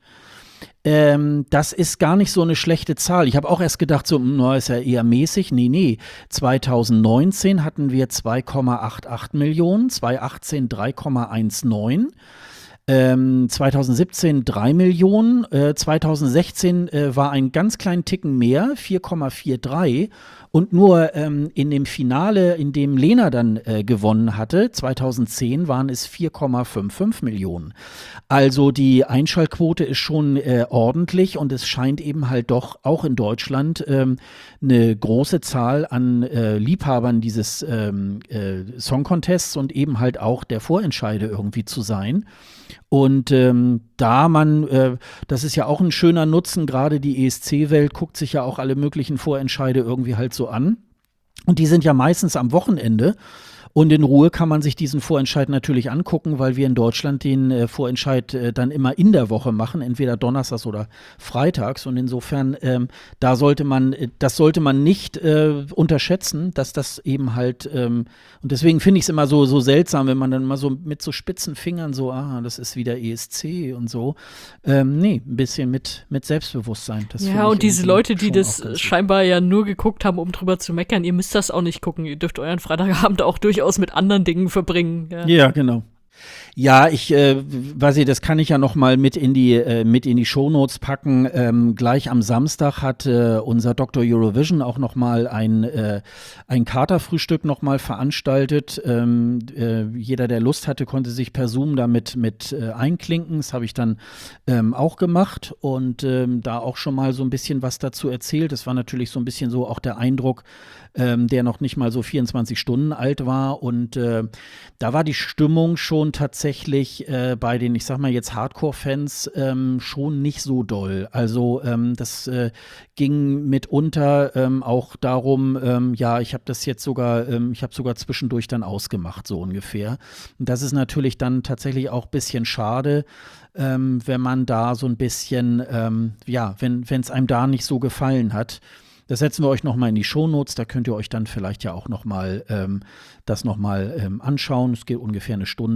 Ähm, das ist gar nicht so eine schlechte Zahl. Ich habe auch erst gedacht, so, na, ist ja eher mäßig. Nee, nee. zwanzig neunzehn hatten wir zwei Komma achtundachtzig Millionen, zwanzig achtzehn drei Komma neunzehn. Ähm, zwanzig siebzehn drei Millionen, äh, zwanzig sechzehn äh, war ein ganz kleinen Ticken mehr, vier Komma dreiundvierzig und nur ähm, in dem Finale, in dem Lena dann äh, gewonnen hatte, zwanzig zehn waren es vier Komma fünfundfünfzig Millionen. Also die Einschaltquote ist schon äh, ordentlich und es scheint eben halt doch auch in Deutschland ähm, eine große Zahl an äh, Liebhabern dieses ähm, äh, Song Contests und eben halt auch der Vorentscheide irgendwie zu sein. Und ähm, da man, äh, das ist ja auch ein schöner Nutzen, gerade die E S C-Welt guckt sich ja auch alle möglichen Vorentscheide irgendwie halt so an. Und die sind ja meistens am Wochenende. Und in Ruhe kann man sich diesen Vorentscheid natürlich angucken, weil wir in Deutschland den äh, Vorentscheid äh, dann immer in der Woche machen, entweder donnerstags oder freitags. Und insofern, ähm, da sollte man, äh, das sollte man nicht äh, unterschätzen, dass das eben halt, ähm, und deswegen finde ich es immer so, so seltsam, wenn man dann mal so mit so spitzen Fingern so, ah, das ist wieder E S C und so. Ähm, nee, ein bisschen mit, mit Selbstbewusstsein. Das ja, und diese Leute, die das scheinbar ja nur geguckt haben, um drüber zu meckern, ihr müsst das auch nicht gucken. Ihr dürft euren Freitagabend auch durchaus mit anderen Dingen verbringen. Ja, ja genau. Ja, ich äh, weiß ich, das kann ich ja noch mal mit in die äh, mit in die Shownotes packen. Ähm, gleich am Samstag hat äh, unser Doktor Eurovision auch noch mal ein äh, ein Katerfrühstück noch mal veranstaltet. Ähm, äh, jeder, der Lust hatte, konnte sich per Zoom damit mit äh, einklinken. Das habe ich dann ähm, auch gemacht und ähm, da auch schon mal so ein bisschen was dazu erzählt. Das war natürlich so ein bisschen so auch der Eindruck, ähm, der noch nicht mal so vierundzwanzig Stunden alt war und äh, da war die Stimmung schon tatsächlich äh, bei den, ich sag mal jetzt Hardcore-Fans ähm, schon nicht so doll. Also ähm, das äh, ging mitunter ähm, auch darum, ähm, ja, ich habe das jetzt sogar, ähm, ich habe sogar zwischendurch dann ausgemacht, so ungefähr. Und das ist natürlich dann tatsächlich auch ein bisschen schade, ähm, wenn man da so ein bisschen, ähm, ja, wenn es einem da nicht so gefallen hat. Das setzen wir euch nochmal in die Shownotes, da könnt ihr euch dann vielleicht ja auch nochmal ähm, das nochmal ähm, anschauen. Es geht ungefähr eine Stunde.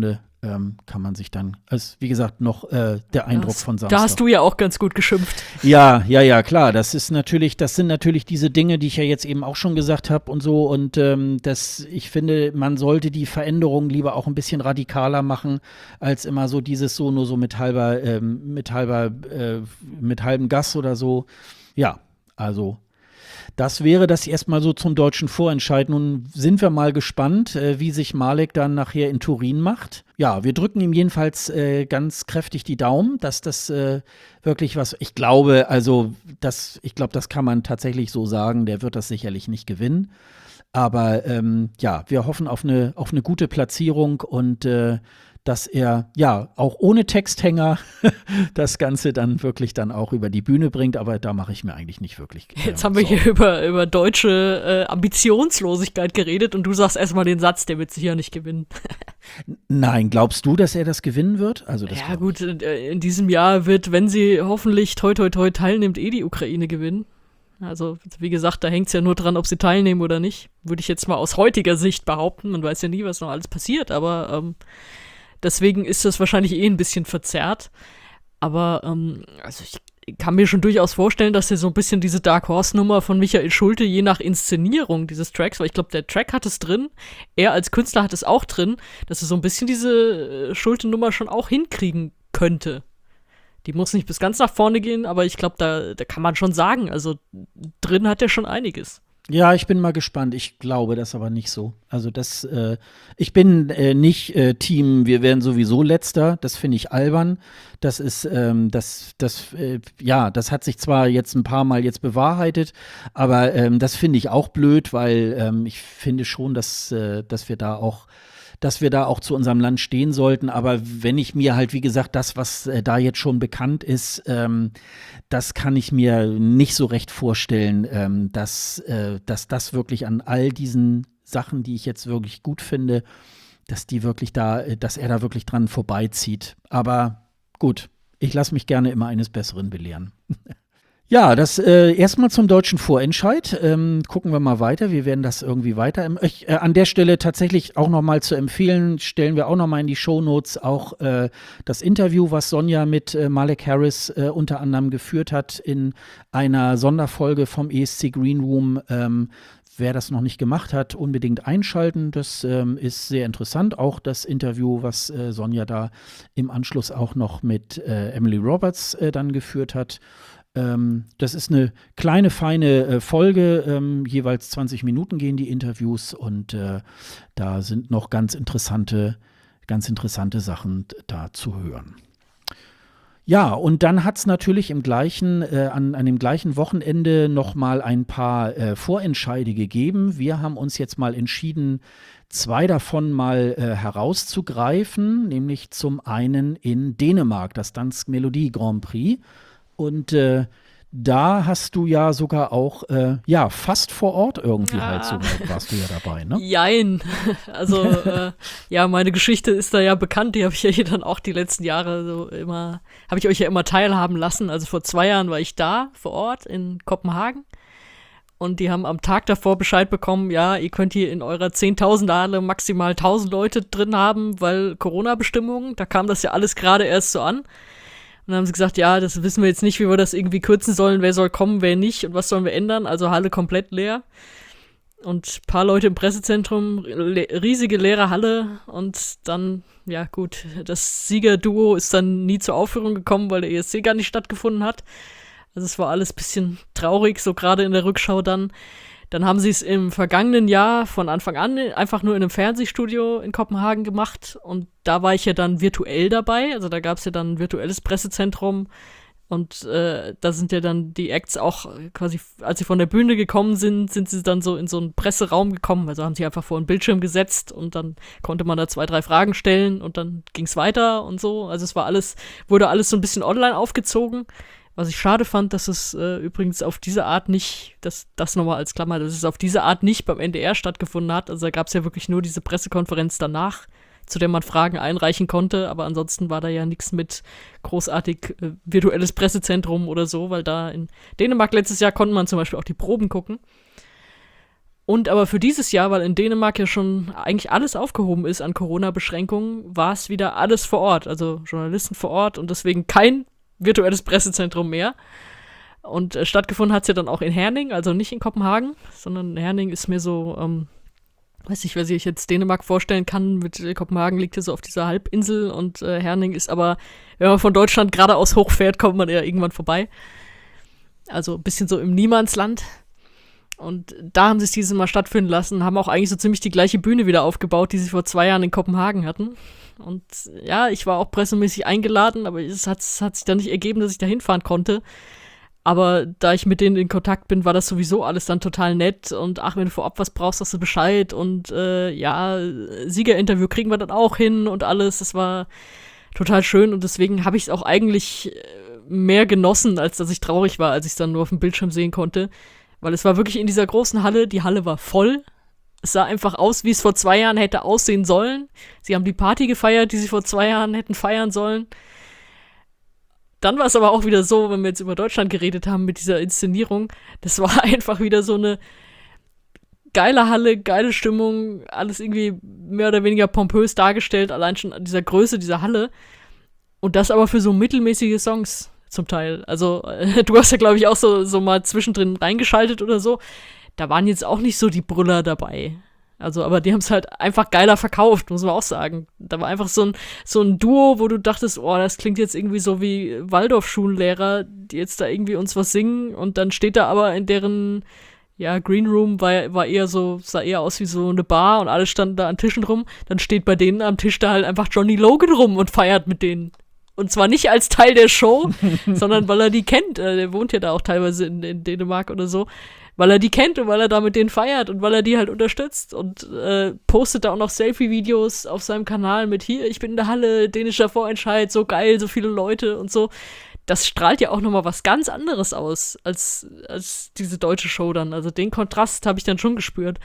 ähm, kann man sich dann, als wie gesagt, noch äh, der Eindruck das, von Samstag. Da hast du ja auch ganz gut geschimpft. Ja, ja, ja, klar. Das ist natürlich, das sind natürlich diese Dinge, die ich ja jetzt eben auch schon gesagt habe und so. Und ähm, das, ich finde, man sollte die Veränderungen lieber auch ein bisschen radikaler machen, als immer so dieses so nur so mit halber, ähm, mit halber, äh, mit halbem Gas oder so. Ja, also. Das wäre das erstmal so zum deutschen Vorentscheid. Nun sind wir mal gespannt, äh, wie sich Malek dann nachher in Turin macht. Ja, wir drücken ihm jedenfalls äh, ganz kräftig die Daumen, dass das äh, wirklich was, ich glaube, also das, ich glaube, das kann man tatsächlich so sagen, der wird das sicherlich nicht gewinnen. Aber ähm, ja, wir hoffen auf eine, auf eine gute Platzierung und äh, dass er ja auch ohne Texthänger das Ganze dann wirklich dann auch über die Bühne bringt, aber da mache ich mir eigentlich nicht wirklich äh, Jetzt haben wir hier über, über deutsche äh, Ambitionslosigkeit geredet und du sagst erstmal den Satz, der wird sicher nicht gewinnen. Nein, glaubst du, dass er das gewinnen wird? Also das ja gut, in, in diesem Jahr wird, wenn sie hoffentlich toi toi toi teilnimmt, eh die Ukraine gewinnen. Also wie gesagt, da hängt es ja nur dran, ob sie teilnehmen oder nicht. Würde ich jetzt mal aus heutiger Sicht behaupten. Man weiß ja nie, was noch alles passiert, aber ähm, deswegen ist das wahrscheinlich eh ein bisschen verzerrt. Aber ähm, also ich kann mir schon durchaus vorstellen, dass er so ein bisschen diese Dark Horse-Nummer von Michael Schulte, je nach Inszenierung dieses Tracks, weil ich glaube, der Track hat es drin, er als Künstler hat es auch drin, dass er so ein bisschen diese äh, Schulte-Nummer schon auch hinkriegen könnte. Die muss nicht bis ganz nach vorne gehen, aber ich glaube, da, da kann man schon sagen, also drin hat er schon einiges. Ja, ich bin mal gespannt. Ich glaube das aber nicht so. Also das, äh, ich bin äh, nicht äh, Team, wir werden sowieso Letzter. Das finde ich albern. Das ist, ähm, das, das, äh, ja, das hat sich zwar jetzt ein paar Mal jetzt bewahrheitet, aber ähm, das finde ich auch blöd, weil ähm, ich finde schon, dass, äh, dass wir da auch dass wir da auch zu unserem Land stehen sollten. Aber wenn ich mir halt, wie gesagt, das, was äh, da jetzt schon bekannt ist, ähm, das kann ich mir nicht so recht vorstellen, ähm, dass, äh, dass das wirklich an all diesen Sachen, die ich jetzt wirklich gut finde, dass die wirklich da, dass er da wirklich dran vorbeizieht. Aber gut, ich lasse mich gerne immer eines Besseren belehren. Ja, das äh, erstmal zum deutschen Vorentscheid. Ähm, gucken wir mal weiter. Wir werden das irgendwie weiter. Ich, äh, an der Stelle tatsächlich auch noch mal zu empfehlen, stellen wir auch noch mal in die Shownotes auch äh, das Interview, was Sonja mit äh, Malek Harris äh, unter anderem geführt hat in einer Sonderfolge vom E S C Green Room. Ähm, wer das noch nicht gemacht hat, unbedingt einschalten. Das ähm, ist sehr interessant. Auch das Interview, was äh, Sonja da im Anschluss auch noch mit äh, Emily Roberts äh, dann geführt hat. Ähm, das ist eine kleine, feine äh, Folge, ähm, jeweils zwanzig Minuten gehen die Interviews und äh, da sind noch ganz interessante, ganz interessante Sachen da zu hören. Ja, und dann hat es natürlich im gleichen, äh, an, an dem gleichen Wochenende noch mal ein paar äh, Vorentscheide gegeben. Wir haben uns jetzt mal entschieden, zwei davon mal äh, herauszugreifen, nämlich zum einen in Dänemark, das Dansk Melodi Grand Prix. Und äh, da hast du ja sogar auch, äh, ja, fast vor Ort irgendwie ja. halt so, warst du ja dabei, ne? Jein. Also, äh, ja, meine Geschichte ist da ja bekannt, die habe ich ja hier dann auch die letzten Jahre so immer, habe ich euch ja immer teilhaben lassen. Also vor zwei Jahren war ich da vor Ort in Kopenhagen und die haben am Tag davor Bescheid bekommen, ja, ihr könnt hier in eurer Zehntausender-Halle maximal tausend Leute drin haben, weil Corona-Bestimmungen, da kam das ja alles gerade erst so an. Und dann haben sie gesagt, ja, das wissen wir jetzt nicht, wie wir das irgendwie kürzen sollen, wer soll kommen, wer nicht und was sollen wir ändern. Also Halle komplett leer und ein paar Leute im Pressezentrum, le- riesige leere Halle und dann, ja gut, das Siegerduo ist dann nie zur Aufführung gekommen, weil der E S C gar nicht stattgefunden hat. Also es war alles ein bisschen traurig, so gerade in der Rückschau dann. Dann haben sie es im vergangenen Jahr von Anfang an einfach nur in einem Fernsehstudio in Kopenhagen gemacht und da war ich ja dann virtuell dabei, also da gab es ja dann ein virtuelles Pressezentrum und äh, da sind ja dann die Acts auch quasi, als sie von der Bühne gekommen sind, sind sie dann so in so einen Presseraum gekommen, also haben sie einfach vor einen Bildschirm gesetzt und dann konnte man da zwei, drei Fragen stellen und dann ging es weiter und so, also es war alles, wurde alles so ein bisschen online aufgezogen. Was ich schade fand, dass es äh, übrigens auf diese Art nicht, dass das nochmal als Klammer, dass es auf diese Art nicht beim N D R stattgefunden hat. Also da gab es ja wirklich nur diese Pressekonferenz danach, zu der man Fragen einreichen konnte. Aber ansonsten war da ja nichts mit großartig äh, virtuelles Pressezentrum oder so, weil da in Dänemark letztes Jahr konnte man zum Beispiel auch die Proben gucken. Und aber für dieses Jahr, weil in Dänemark ja schon eigentlich alles aufgehoben ist an Corona-Beschränkungen, war es wieder alles vor Ort, also Journalisten vor Ort und deswegen kein virtuelles Pressezentrum mehr. Und äh, stattgefunden hat es ja dann auch in Herning, also nicht in Kopenhagen, sondern Herning ist mir so, ähm, weiß nicht, wer sich jetzt Dänemark vorstellen kann, mit äh, Kopenhagen liegt ja so auf dieser Halbinsel und äh, Herning ist aber, wenn man von Deutschland geradeaus hochfährt, kommt man ja irgendwann vorbei. Also ein bisschen so im Niemandsland. Und da haben sie es dieses Mal stattfinden lassen, haben auch eigentlich so ziemlich die gleiche Bühne wieder aufgebaut, die sie vor zwei Jahren in Kopenhagen hatten. Und ja, ich war auch pressemäßig eingeladen, aber es hat, es hat sich dann nicht ergeben, dass ich da hinfahren konnte. Aber da ich mit denen in Kontakt bin, war das sowieso alles dann total nett. Und ach, wenn du vorab was brauchst, sagst du Bescheid. Und äh, ja, Siegerinterview kriegen wir dann auch hin und alles. Das war total schön und deswegen habe ich es auch eigentlich mehr genossen, als dass ich traurig war, als ich es dann nur auf dem Bildschirm sehen konnte. Weil es war wirklich in dieser großen Halle, die Halle war voll. Es sah einfach aus, wie es vor zwei Jahren hätte aussehen sollen. Sie haben die Party gefeiert, die sie vor zwei Jahren hätten feiern sollen. Dann war es aber auch wieder so, wenn wir jetzt über Deutschland geredet haben mit dieser Inszenierung, das war einfach wieder so eine geile Halle, geile Stimmung, alles irgendwie mehr oder weniger pompös dargestellt, allein schon an dieser Größe dieser Halle. Und das aber für so mittelmäßige Songs zum Teil. Also äh, du hast ja, glaube ich, auch so, so mal zwischendrin reingeschaltet oder so. Da waren jetzt auch nicht so die Brüller dabei. Also, aber die haben es halt einfach geiler verkauft, muss man auch sagen. Da war einfach so ein, so ein Duo, wo du dachtest, oh, das klingt jetzt irgendwie so wie Waldorf-Schullehrer, die jetzt da irgendwie uns was singen und dann steht da aber in deren, ja, Green Room war, war eher so, sah eher aus wie so eine Bar und alle standen da an Tischen rum. Dann steht bei denen am Tisch da halt einfach Johnny Logan rum und feiert mit denen. Und zwar nicht als Teil der Show, sondern weil er die kennt. Der wohnt ja da auch teilweise in, in Dänemark oder so. Weil er die kennt und weil er da mit denen feiert und weil er die halt unterstützt und äh, postet da auch noch Selfie-Videos auf seinem Kanal mit hier, ich bin in der Halle, dänischer Vorentscheid, so geil, so viele Leute und so. Das strahlt ja auch nochmal was ganz anderes aus als, als diese deutsche Show dann. Also den Kontrast habe ich dann schon gespürt.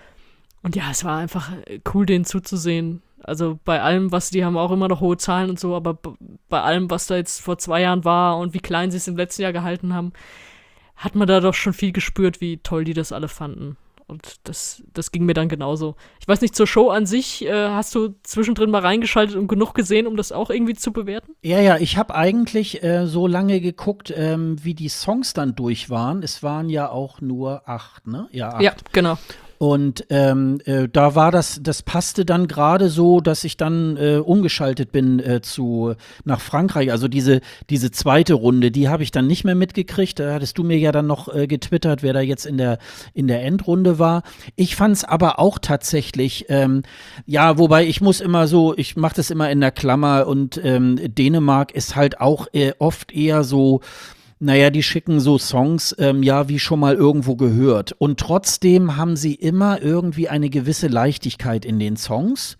Und ja, es war einfach cool, denen zuzusehen. Also bei allem, was, die haben auch immer noch hohe Zahlen und so, aber b- bei allem, was da jetzt vor zwei Jahren war und wie klein sie es im letzten Jahr gehalten haben, hat man da doch schon viel gespürt, wie toll die das alle fanden. Und das, das ging mir dann genauso. Ich weiß nicht, zur Show an sich, äh, hast du zwischendrin mal reingeschaltet und genug gesehen, um das auch irgendwie zu bewerten? Ja, ja, ich habe eigentlich äh, so lange geguckt, ähm, wie die Songs dann durch waren. Es waren ja auch nur acht, ne? Ja, acht. Ja, genau. Und ähm, äh, da war das, das passte dann gerade so, dass ich dann äh, umgeschaltet bin äh, zu nach Frankreich. Also diese, diese zweite Runde, die habe ich dann nicht mehr mitgekriegt. Da hattest du mir ja dann noch äh, getwittert, wer da jetzt in der, in der Endrunde war. Ich fand es aber auch tatsächlich, ähm, ja, wobei ich muss immer so, ich mache das immer in der Klammer und ähm, Dänemark ist halt auch äh, oft eher so, naja, die schicken so Songs, ähm, ja, wie schon mal irgendwo gehört. Und trotzdem haben sie immer irgendwie eine gewisse Leichtigkeit in den Songs.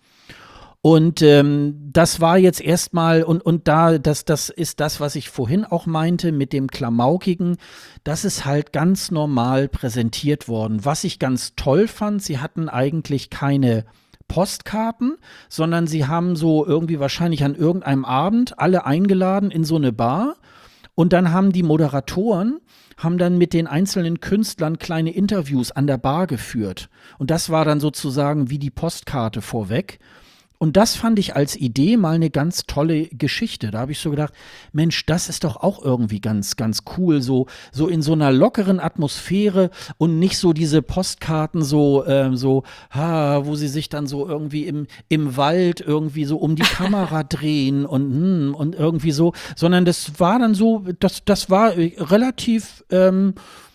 Und ähm, das war jetzt erstmal, und, und da, das, das ist das, was ich vorhin auch meinte mit dem Klamaukigen, das ist halt ganz normal präsentiert worden. Was ich ganz toll fand, sie hatten eigentlich keine Postkarten, sondern sie haben so irgendwie wahrscheinlich an irgendeinem Abend alle eingeladen in so eine Bar. Und dann haben die Moderatoren, haben dann mit den einzelnen Künstlern kleine Interviews an der Bar geführt. Und das war dann sozusagen wie die Postkarte vorweg. Und das fand ich als Idee mal eine ganz tolle Geschichte. Da habe ich so gedacht, Mensch, das ist doch auch irgendwie ganz, ganz cool, so, so in so einer lockeren Atmosphäre und nicht so diese Postkarten so, ähm, so, ha, wo sie sich dann so irgendwie im, im Wald irgendwie so um die Kamera drehen und, hm, und irgendwie so, sondern das war dann so, das, das war relativ ähm,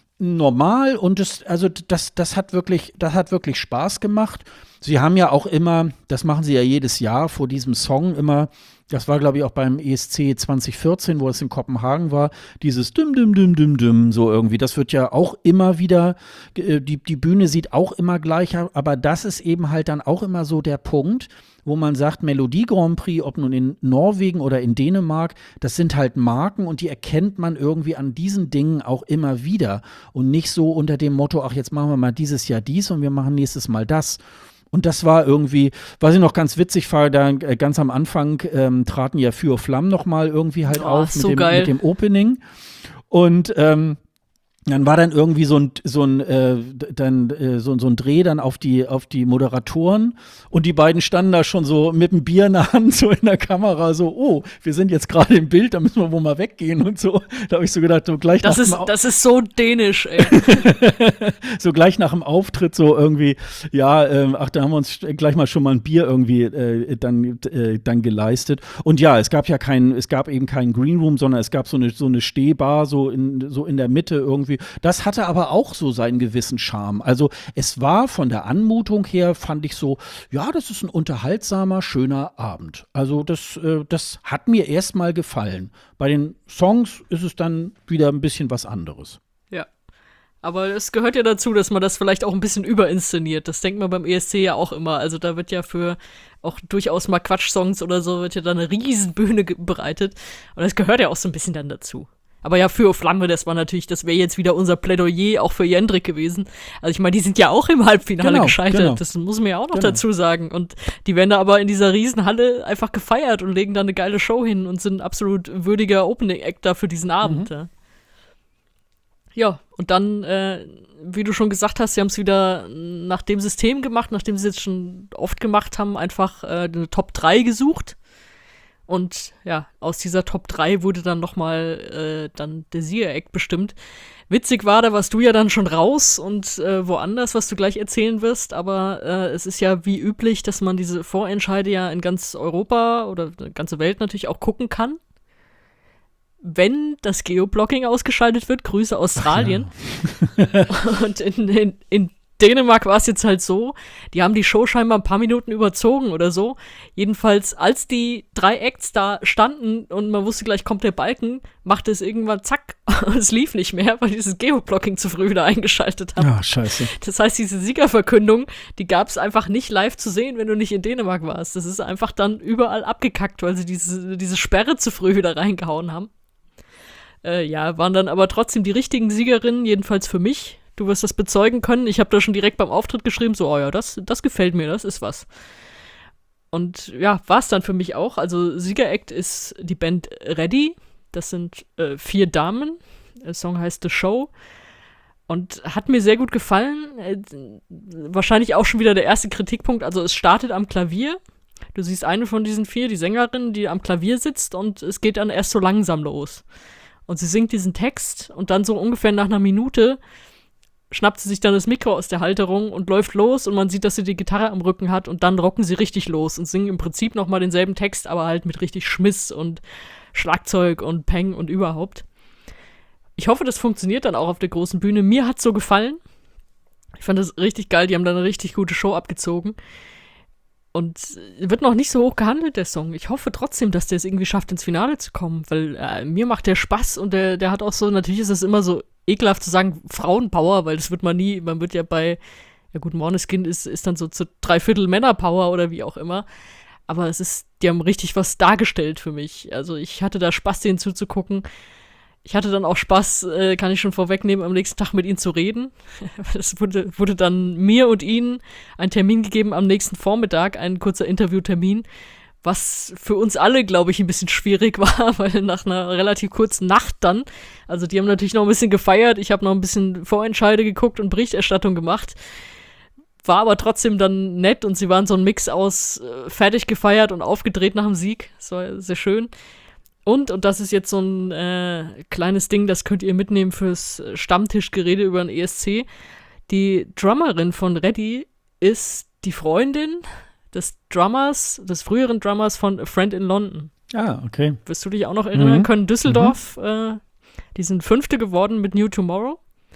normal und das, also das, das hat wirklich, das hat wirklich Spaß gemacht. Sie haben ja auch immer, das machen sie ja jedes Jahr vor diesem Song immer, das war glaube ich auch beim E S C zwanzig vierzehn, wo es in Kopenhagen war, dieses Dim Dim Dim Dim Dim, so irgendwie, das wird ja auch immer wieder, die, die Bühne sieht auch immer gleich, aber das ist eben halt dann auch immer so der Punkt, wo man sagt, Melodie Grand Prix, ob nun in Norwegen oder in Dänemark, das sind halt Marken und die erkennt man irgendwie an diesen Dingen auch immer wieder und nicht so unter dem Motto, ach jetzt machen wir mal dieses Jahr dies und wir machen nächstes Mal das. Und das war irgendwie, was ich noch ganz witzig war, da äh, ganz am Anfang ähm, traten ja Feuer und Flamme noch mal irgendwie halt oh, auf mit, so dem, geil. mit dem Opening. Und ähm, Dann war dann irgendwie so ein, so ein, äh, dann, äh, so, so ein Dreh dann auf die, auf die Moderatoren und die beiden standen da schon so mit dem Bier in der Hand, so in der Kamera, so, oh, wir sind jetzt gerade im Bild, da müssen wir wohl mal weggehen und so. Da habe ich so gedacht, so gleich das nach ist, dem Au- Das ist so dänisch, ey. so gleich nach dem Auftritt so irgendwie, ja, ähm, ach, da haben wir uns gleich mal schon mal ein Bier irgendwie äh, dann, äh, dann geleistet. Und ja, es gab ja keinen, es gab eben keinen Green Room, sondern es gab so eine, so eine Stehbar so in, so in der Mitte irgendwie. Das hatte aber auch so seinen gewissen Charme. Also es war von der Anmutung her, fand ich so, ja, das ist ein unterhaltsamer, schöner Abend. Also das, äh, das hat mir erstmal gefallen. Bei den Songs ist es dann wieder ein bisschen was anderes. Ja. Aber es gehört ja dazu, dass man das vielleicht auch ein bisschen überinszeniert. Das denkt man beim E S C ja auch immer. Also da wird ja für auch durchaus mal Quatsch-Songs oder so, wird ja dann eine riesen Bühne ge- bereitet. Und das gehört ja auch so ein bisschen dann dazu. Aber ja, für Flamme, das war natürlich, das wäre jetzt wieder unser Plädoyer auch für Jendrik gewesen. Also ich meine, die sind ja auch im Halbfinale Genau, gescheitert. genau. Das muss man ja auch noch Genau. dazu sagen. Und die werden da aber in dieser Riesenhalle einfach gefeiert und legen da eine geile Show hin und sind ein absolut würdiger Opening-Act da für diesen Abend. Mhm. Ja. Ja, und dann, äh, wie du schon gesagt hast, sie haben es wieder nach dem System gemacht, nachdem sie es jetzt schon oft gemacht haben, einfach äh, eine Top drei gesucht. Und ja, aus dieser Top drei wurde dann nochmal äh, dann der Sieger-Act bestimmt. Witzig war, da warst du ja dann schon raus und äh, woanders, was du gleich erzählen wirst. Aber äh, es ist ja wie üblich, dass man diese Vorentscheide ja in ganz Europa oder die ganze Welt natürlich auch gucken kann. Wenn das Geoblocking ausgeschaltet wird, Grüße Australien. Ja. Und in, in, in Dänemark war es jetzt halt so, die haben die Show scheinbar ein paar Minuten überzogen oder so. Jedenfalls, als die drei Acts da standen und man wusste gleich, kommt der Balken, machte es irgendwann zack und es lief nicht mehr, weil dieses Geoblocking zu früh wieder eingeschaltet haben. Ah, scheiße. Das heißt, diese Siegerverkündung, die gab es einfach nicht live zu sehen, wenn du nicht in Dänemark warst. Das ist einfach dann überall abgekackt, weil sie diese, diese Sperre zu früh wieder reingehauen haben. Äh, ja, waren dann aber trotzdem die richtigen Siegerinnen, jedenfalls für mich. Du wirst das bezeugen können. Ich habe da schon direkt beim Auftritt geschrieben, so, oh ja, das, das gefällt mir, das ist was. Und ja, war es dann für mich auch. Also Sieger-Act ist die Band Ready. Das sind äh, vier Damen. Der Song heißt The Show. Und hat mir sehr gut gefallen. Äh, wahrscheinlich auch schon wieder der erste Kritikpunkt. Also es startet am Klavier. Du siehst eine von diesen vier, die Sängerin, die am Klavier sitzt und es geht dann erst so langsam los. Und sie singt diesen Text und dann so ungefähr nach einer Minute schnappt sie sich dann das Mikro aus der Halterung und läuft los und man sieht, dass sie die Gitarre am Rücken hat und dann rocken sie richtig los und singen im Prinzip nochmal denselben Text, aber halt mit richtig Schmiss und Schlagzeug und Peng und überhaupt. Ich hoffe, das funktioniert dann auch auf der großen Bühne. Mir hat's so gefallen. Ich fand das richtig geil, die haben da eine richtig gute Show abgezogen. Und wird noch nicht so hoch gehandelt, der Song. Ich hoffe trotzdem, dass der es irgendwie schafft, ins Finale zu kommen, weil äh, mir macht der Spaß und der, der hat auch so, natürlich ist es immer so ekelhaft zu sagen, Frauenpower, weil das wird man nie, man wird ja bei, ja gut, Måneskin ist, ist dann so zu Dreiviertel Männerpower oder wie auch immer, aber es ist, die haben richtig was dargestellt für mich. Also ich hatte da Spaß, denen zuzugucken. Ich hatte dann auch Spaß, äh, kann ich schon vorwegnehmen, am nächsten Tag mit ihnen zu reden. Es wurde, wurde dann mir und ihnen ein Termin gegeben am nächsten Vormittag, ein kurzer Interviewtermin, was für uns alle, glaube ich, ein bisschen schwierig war, weil nach einer relativ kurzen Nacht dann, also die haben natürlich noch ein bisschen gefeiert, ich habe noch ein bisschen Vorentscheide geguckt und Berichterstattung gemacht, war aber trotzdem dann nett und sie waren so ein Mix aus äh, fertig gefeiert und aufgedreht nach dem Sieg. Das war sehr schön. Und, und das ist jetzt so ein äh, kleines Ding, das könnt ihr mitnehmen fürs Stammtischgerede über den E S C. Die Drummerin von Ready ist die Freundin des Drummers, des früheren Drummers von A Friend in London. Ah, okay. Wirst du dich auch noch erinnern Mhm. können? Düsseldorf, mhm. äh, die sind Fünfte geworden mit New Tomorrow.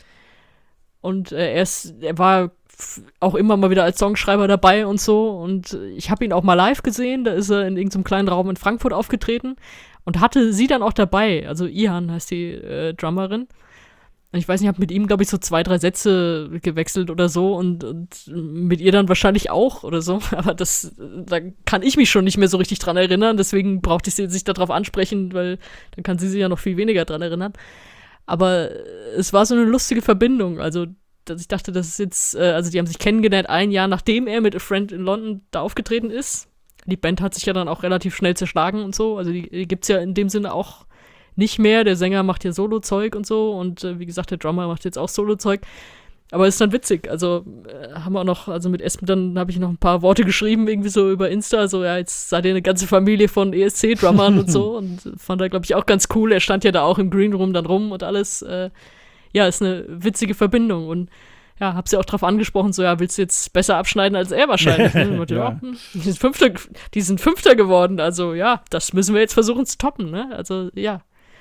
Und äh, er, ist, er war f- auch immer mal wieder als Songschreiber dabei und so. Und ich habe ihn auch mal live gesehen. Da ist er in irgendeinem kleinen Raum in Frankfurt aufgetreten und hatte sie dann auch dabei. Also Ihan heißt die äh, Drummerin. Und ich weiß nicht, ich habe mit ihm, glaube ich, so zwei, drei Sätze gewechselt oder so und, und mit ihr dann wahrscheinlich auch oder so. Aber das, da kann ich mich schon nicht mehr so richtig dran erinnern. Deswegen brauchte ich sie jetzt nicht darauf ansprechen, weil dann kann sie sich ja noch viel weniger dran erinnern. Aber es war so eine lustige Verbindung. Also, dass ich dachte, das ist jetzt, äh, also die haben sich kennengelernt ein Jahr, nachdem er mit A Friend in London da aufgetreten ist. Die Band hat sich ja dann auch relativ schnell zerschlagen und so. Also die, die gibt's ja in dem Sinne auch nicht mehr. Der Sänger macht ja Solo-Zeug und so und äh, wie gesagt, der Drummer macht jetzt auch Solo-Zeug. Aber ist dann witzig, also äh, haben wir auch noch, also mit Espen, dann habe ich noch ein paar Worte geschrieben, irgendwie so über Insta, so ja, jetzt seid ihr eine ganze Familie von E S C-Drummern und so und fand er, glaube ich, auch ganz cool. Er stand ja da auch im Green Room dann rum und alles. Äh, ja, ist eine witzige Verbindung und ja, hab sie auch drauf angesprochen, so ja, willst du jetzt besser abschneiden als er wahrscheinlich? Ne? Und ja, ja hm, die, sind Fünfter, die sind Fünfter geworden, also ja, das müssen wir jetzt versuchen zu toppen, ne? Also ja,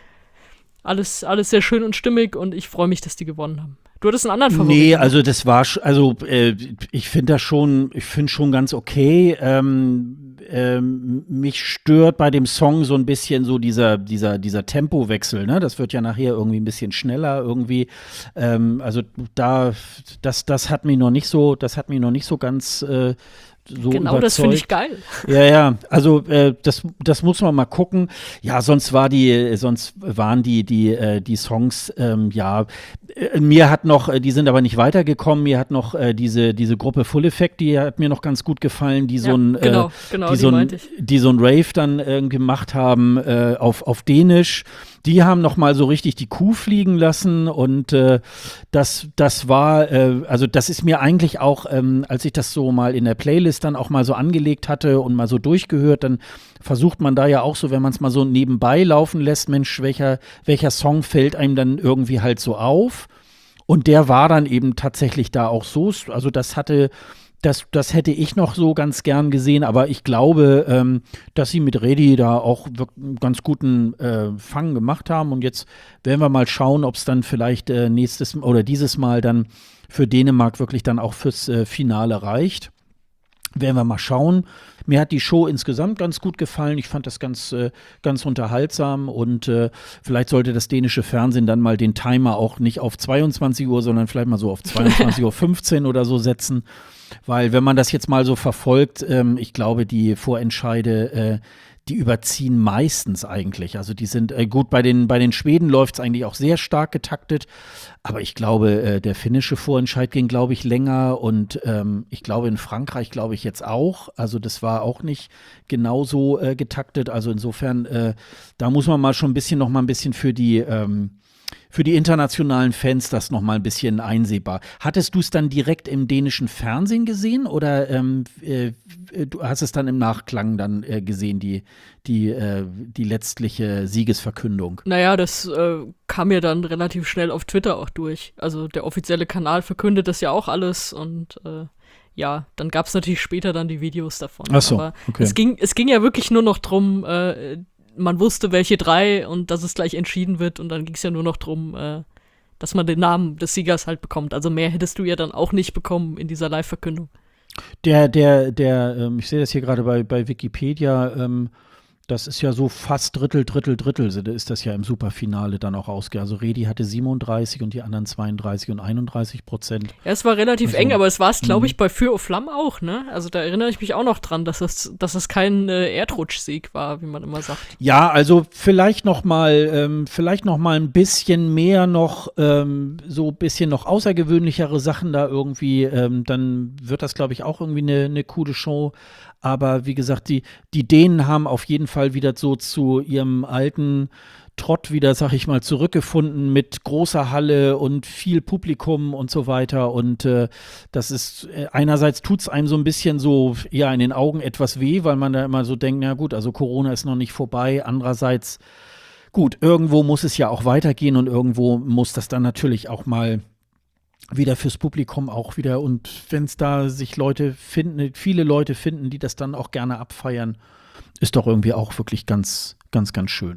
alles, alles sehr schön und stimmig und ich freue mich, dass die gewonnen haben. Du hattest einen anderen Favoriten. Nee, also das war, also äh, ich finde das schon, ich finde schon ganz okay. Ähm, ähm, mich stört bei dem Song so ein bisschen so dieser, dieser, dieser Tempowechsel, ne? Das wird ja nachher irgendwie ein bisschen schneller irgendwie. Ähm, also da, das, das hat mich noch nicht so, das hat mich noch nicht so ganz äh, so genau, überzeugt. Das finde ich geil. Ja, ja, also äh, das, das muss man mal gucken. Ja, sonst war die, sonst waren die, die, äh, die Songs, ähm, ja, äh, mir hat noch, äh, die sind aber nicht weitergekommen, mir hat noch äh, diese, diese Gruppe Full Effect, die hat mir noch ganz gut gefallen, die so ja, ein, genau, äh, genau, die, die, so ein meinte ich. die so ein Rave dann äh, gemacht haben äh, auf, auf Dänisch. Die haben noch mal so richtig die Kuh fliegen lassen und äh, das, das war, äh, also das ist mir eigentlich auch, ähm, als ich das so mal in der Playlist dann auch mal so angelegt hatte und mal so durchgehört, dann versucht man da ja auch so, wenn man es mal so nebenbei laufen lässt, Mensch, welcher, welcher Song fällt einem dann irgendwie halt so auf? Und der war dann eben tatsächlich da auch so, also das hatte Das, das hätte ich noch so ganz gern gesehen, aber ich glaube, ähm, dass sie mit Redi da auch einen ganz guten äh, Fang gemacht haben. Und jetzt werden wir mal schauen, ob es dann vielleicht äh, nächstes oder dieses Mal dann für Dänemark wirklich dann auch fürs äh, Finale reicht. Werden wir mal schauen. Mir hat die Show insgesamt ganz gut gefallen. Ich fand das ganz, äh, ganz unterhaltsam und äh, vielleicht sollte das dänische Fernsehen dann mal den Timer auch nicht auf zweiundzwanzig Uhr, sondern vielleicht mal so auf zweiundzwanzig Uhr fünfzehn oder so setzen. Weil wenn man das jetzt mal so verfolgt, ähm, ich glaube, die Vorentscheide, äh, die überziehen meistens eigentlich. Also die sind, äh, gut, bei den, bei den Schweden läuft es eigentlich auch sehr stark getaktet. Aber ich glaube, äh, der finnische Vorentscheid ging, glaube ich, länger. Und ähm, ich glaube, in Frankreich, glaube ich, jetzt auch. Also das war auch nicht genauso äh, getaktet. Also insofern, äh, da muss man mal schon ein bisschen, noch mal ein bisschen für die ähm, für die internationalen Fans das noch mal ein bisschen einsehbar. Hattest du es dann direkt im dänischen Fernsehen gesehen oder ähm, äh, du hast es dann im Nachklang dann äh, gesehen, die, die, äh, die letztliche Siegesverkündung? Naja, das äh, kam ja dann relativ schnell auf Twitter auch durch. Also der offizielle Kanal verkündet das ja auch alles und äh, ja, dann gab es natürlich später dann die Videos davon. Ach so, Aber okay. es ging, es ging ja wirklich nur noch drum, äh, man wusste, welche drei und dass es gleich entschieden wird und dann ging es ja nur noch drum, äh, dass man den Namen des Siegers halt bekommt. Also mehr hättest du ja dann auch nicht bekommen in dieser Live-Verkündung. Der, der, der, ähm, ich sehe das hier gerade bei, bei Wikipedia, ähm, das ist ja so fast Drittel, Drittel, Drittel, ist das ja im Superfinale dann auch ausgegangen. Also Redi hatte siebenunddreißig und die anderen zweiunddreißig und einunddreißig Prozent. Ja, es war relativ also, eng, aber es war es, glaube ich, mh. bei Feuer aux Flammes auch, ne? Also da erinnere ich mich auch noch dran, dass es, dass es kein äh, Erdrutschsieg war, wie man immer sagt. Ja, also vielleicht noch mal, ähm, vielleicht noch mal ein bisschen mehr noch, ähm, so ein bisschen noch außergewöhnlichere Sachen da irgendwie, ähm, dann wird das, glaube ich, auch irgendwie eine, eine coole Show. Aber wie gesagt, die, die Dänen haben auf jeden Fall wieder so zu ihrem alten Trott wieder, sag ich mal, zurückgefunden mit großer Halle und viel Publikum und so weiter. Und äh, das ist, äh, einerseits tut es einem so ein bisschen so, ja, in den Augen etwas weh, weil man da immer so denkt, na gut, also Corona ist noch nicht vorbei. Andererseits, gut, irgendwo muss es ja auch weitergehen und irgendwo muss das dann natürlich auch mal wieder fürs Publikum auch wieder, und wenn es da sich Leute finden, viele Leute finden, die das dann auch gerne abfeiern, ist doch irgendwie auch wirklich ganz, ganz, ganz schön.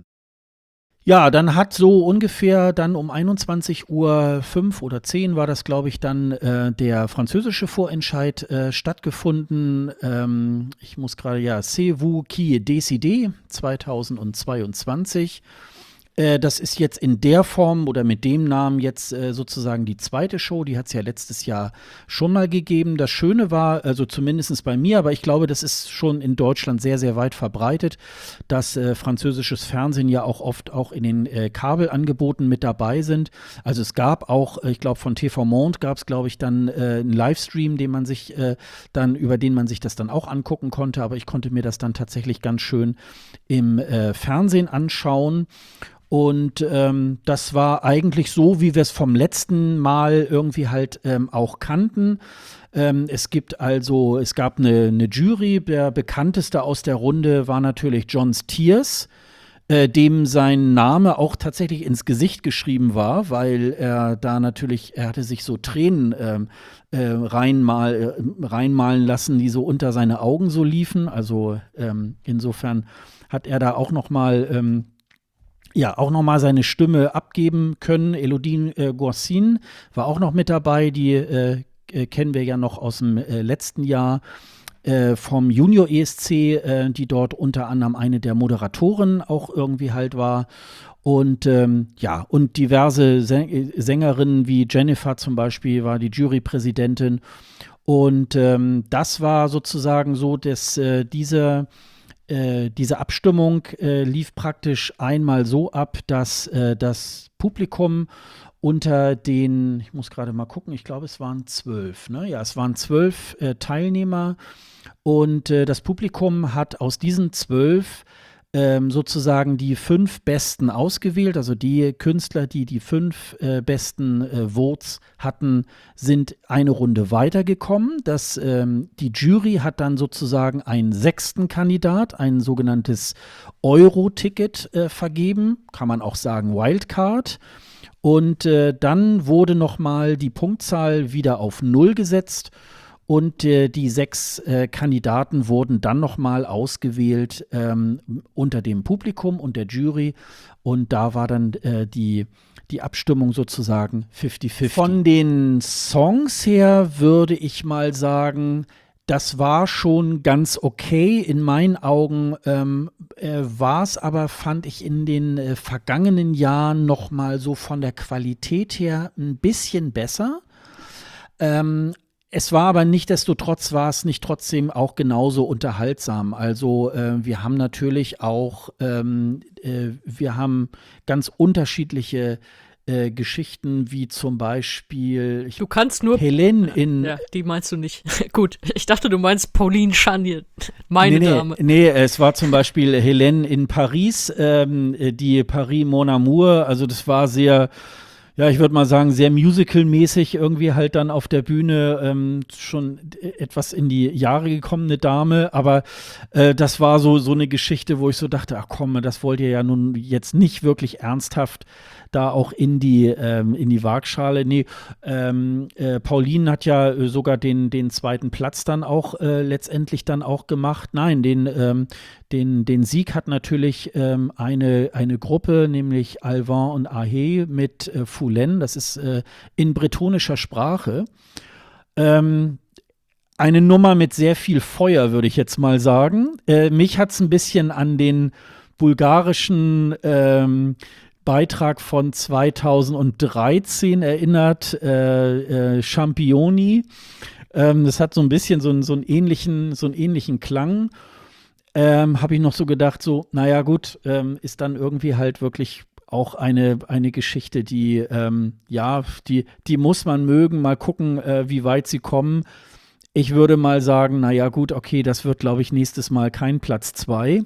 Ja, dann hat so ungefähr dann um einundzwanzig Uhr fünf oder zehn war das, glaube ich, dann äh, der französische Vorentscheid äh, stattgefunden. Ähm, ich muss gerade, ja, C'est vous qui décidez zweitausendzweiundzwanzig. Das ist jetzt in der Form oder mit dem Namen jetzt äh, sozusagen die zweite Show. Die hat es ja letztes Jahr schon mal gegeben. Das Schöne war, also zumindest bei mir, aber ich glaube, das ist schon in Deutschland sehr, sehr weit verbreitet, dass äh, französisches Fernsehen ja auch oft auch in den äh, Kabelangeboten mit dabei sind. Also es gab auch, ich glaube von T V Monde gab es, glaube ich, dann äh, einen Livestream, den man sich äh, dann, über den man sich das dann auch angucken konnte. Aber ich konnte mir das dann tatsächlich ganz schön im äh, Fernsehen anschauen. Und ähm, das war eigentlich so, wie wir es vom letzten Mal irgendwie halt ähm, auch kannten. Ähm, es gibt also, es gab eine, eine Jury. Der bekannteste aus der Runde war natürlich John Stiers, äh, dem sein Name auch tatsächlich ins Gesicht geschrieben war, weil er da natürlich, er hatte sich so Tränen ähm, äh, reinmal, äh, reinmalen lassen, die so unter seine Augen so liefen. Also ähm, insofern hat er da auch noch mal ähm, ja, auch nochmal seine Stimme abgeben können. Elodie äh, Gorsin war auch noch mit dabei, die äh, äh, kennen wir ja noch aus dem äh, letzten Jahr äh, vom Junior E S C, äh, die dort unter anderem eine der Moderatoren auch irgendwie halt war. Und ähm, ja, und diverse Säng- Sängerinnen wie Jennifer zum Beispiel war die Jurypräsidentin. Und ähm, das war sozusagen so, dass äh, diese äh, diese Abstimmung äh, lief praktisch einmal so ab, dass äh, das Publikum unter den, ich muss gerade mal gucken, ich glaube, es waren zwölf, ne? Ja, es waren zwölf äh, Teilnehmer und äh, das Publikum hat aus diesen zwölf ähm, sozusagen die fünf Besten ausgewählt. Also die Künstler, die die fünf äh, besten äh, Votes hatten, sind eine Runde weitergekommen. Das, ähm, die Jury hat dann sozusagen einen sechsten Kandidat, ein sogenanntes Euro-Ticket äh, vergeben. Kann man auch sagen Wildcard. Und äh, dann wurde nochmal die Punktzahl wieder auf Null gesetzt. Und äh, die sechs äh, Kandidaten wurden dann nochmal ausgewählt ähm, unter dem Publikum und der Jury. Und da war dann äh, die, die Abstimmung sozusagen fifty fifty. Von den Songs her würde ich mal sagen, das war schon ganz okay. In meinen Augen ähm, äh, war es aber, fand ich, in den äh, vergangenen Jahren nochmal so von der Qualität her ein bisschen besser. Ähm, Es war aber nichtsdestotrotz, war es nicht trotzdem auch genauso unterhaltsam. Also äh, wir haben natürlich auch, ähm, äh, wir haben ganz unterschiedliche äh, Geschichten, wie zum Beispiel ich, Du kannst nur. Helene in. Ja, die meinst du nicht. Gut, ich dachte, du meinst Pauline Chanier, meine nee, nee, Dame. Nee, es war zum Beispiel Helene in Paris, ähm, die Paris Mon Amour. Also das war sehr. Ja, ich würde mal sagen, sehr musical-mäßig irgendwie halt dann auf der Bühne, ähm, schon etwas in die Jahre gekommene Dame, aber äh, das war so, so eine Geschichte, wo ich so dachte, ach komm, das wollt ihr ja nun jetzt nicht wirklich ernsthaft da auch in die, ähm, in die Waagschale. Nee, ähm, äh, Pauline hat ja äh, sogar den, den zweiten Platz dann auch äh, letztendlich dann auch gemacht. Nein, den, ähm, den, den Sieg hat natürlich ähm, eine, eine Gruppe, nämlich Alvan und Ahé mit äh, Foulen, das ist äh, in bretonischer Sprache. Ähm, eine Nummer mit sehr viel Feuer, würde ich jetzt mal sagen. Äh, mich hat es ein bisschen an den bulgarischen ähm, Beitrag von zweitausenddreizehn erinnert, äh, äh, Championi. Ähm, das hat so ein bisschen so, so, einen, ähnlichen, so einen ähnlichen Klang. Ähm, habe ich noch so gedacht, so, naja gut, ähm, ist dann irgendwie halt wirklich auch eine, eine Geschichte, die, ähm, ja, die, die muss man mögen, mal gucken, äh, wie weit sie kommen. Ich würde mal sagen, naja gut, okay, das wird, glaube ich, nächstes Mal kein Platz zwei.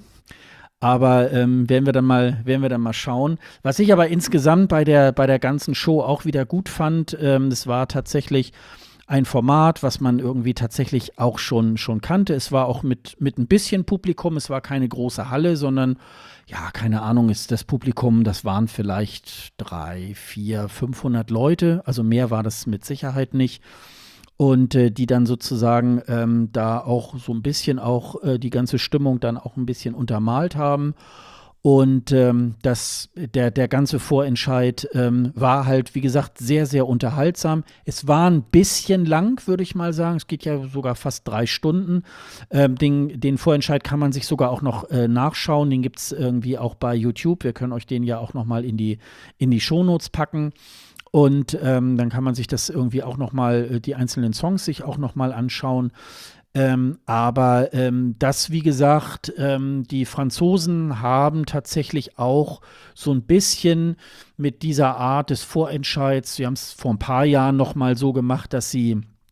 Aber ähm, werden wir dann mal, werden wir dann mal schauen. Was ich aber insgesamt bei der, bei der ganzen Show auch wieder gut fand, ähm, das war tatsächlich ein Format, was man irgendwie tatsächlich auch schon, schon kannte. Es war auch mit, mit ein bisschen Publikum, es war keine große Halle, sondern, ja, keine Ahnung, ist das Publikum, das waren vielleicht drei, vier, fünfhundert Leute. Also mehr war das mit Sicherheit nicht. Und äh, die dann sozusagen ähm, da auch so ein bisschen auch äh, die ganze Stimmung dann auch ein bisschen untermalt haben. Und ähm, das, der, der ganze Vorentscheid ähm, war halt, wie gesagt, sehr, sehr unterhaltsam. Es war ein bisschen lang, würde ich mal sagen. Es geht ja sogar fast drei Stunden. Ähm, den, den Vorentscheid kann man sich sogar auch noch äh, nachschauen. Den gibt es irgendwie auch bei YouTube. Wir können euch den ja auch noch mal in die, in die Shownotes packen. Und ähm, dann kann man sich das irgendwie auch noch mal, äh, die einzelnen Songs sich auch noch mal anschauen. Ähm, aber ähm, das, wie gesagt, ähm, die Franzosen haben tatsächlich auch so ein bisschen mit dieser Art des Vorentscheids, sie haben es vor ein paar Jahren noch mal so gemacht, dass sie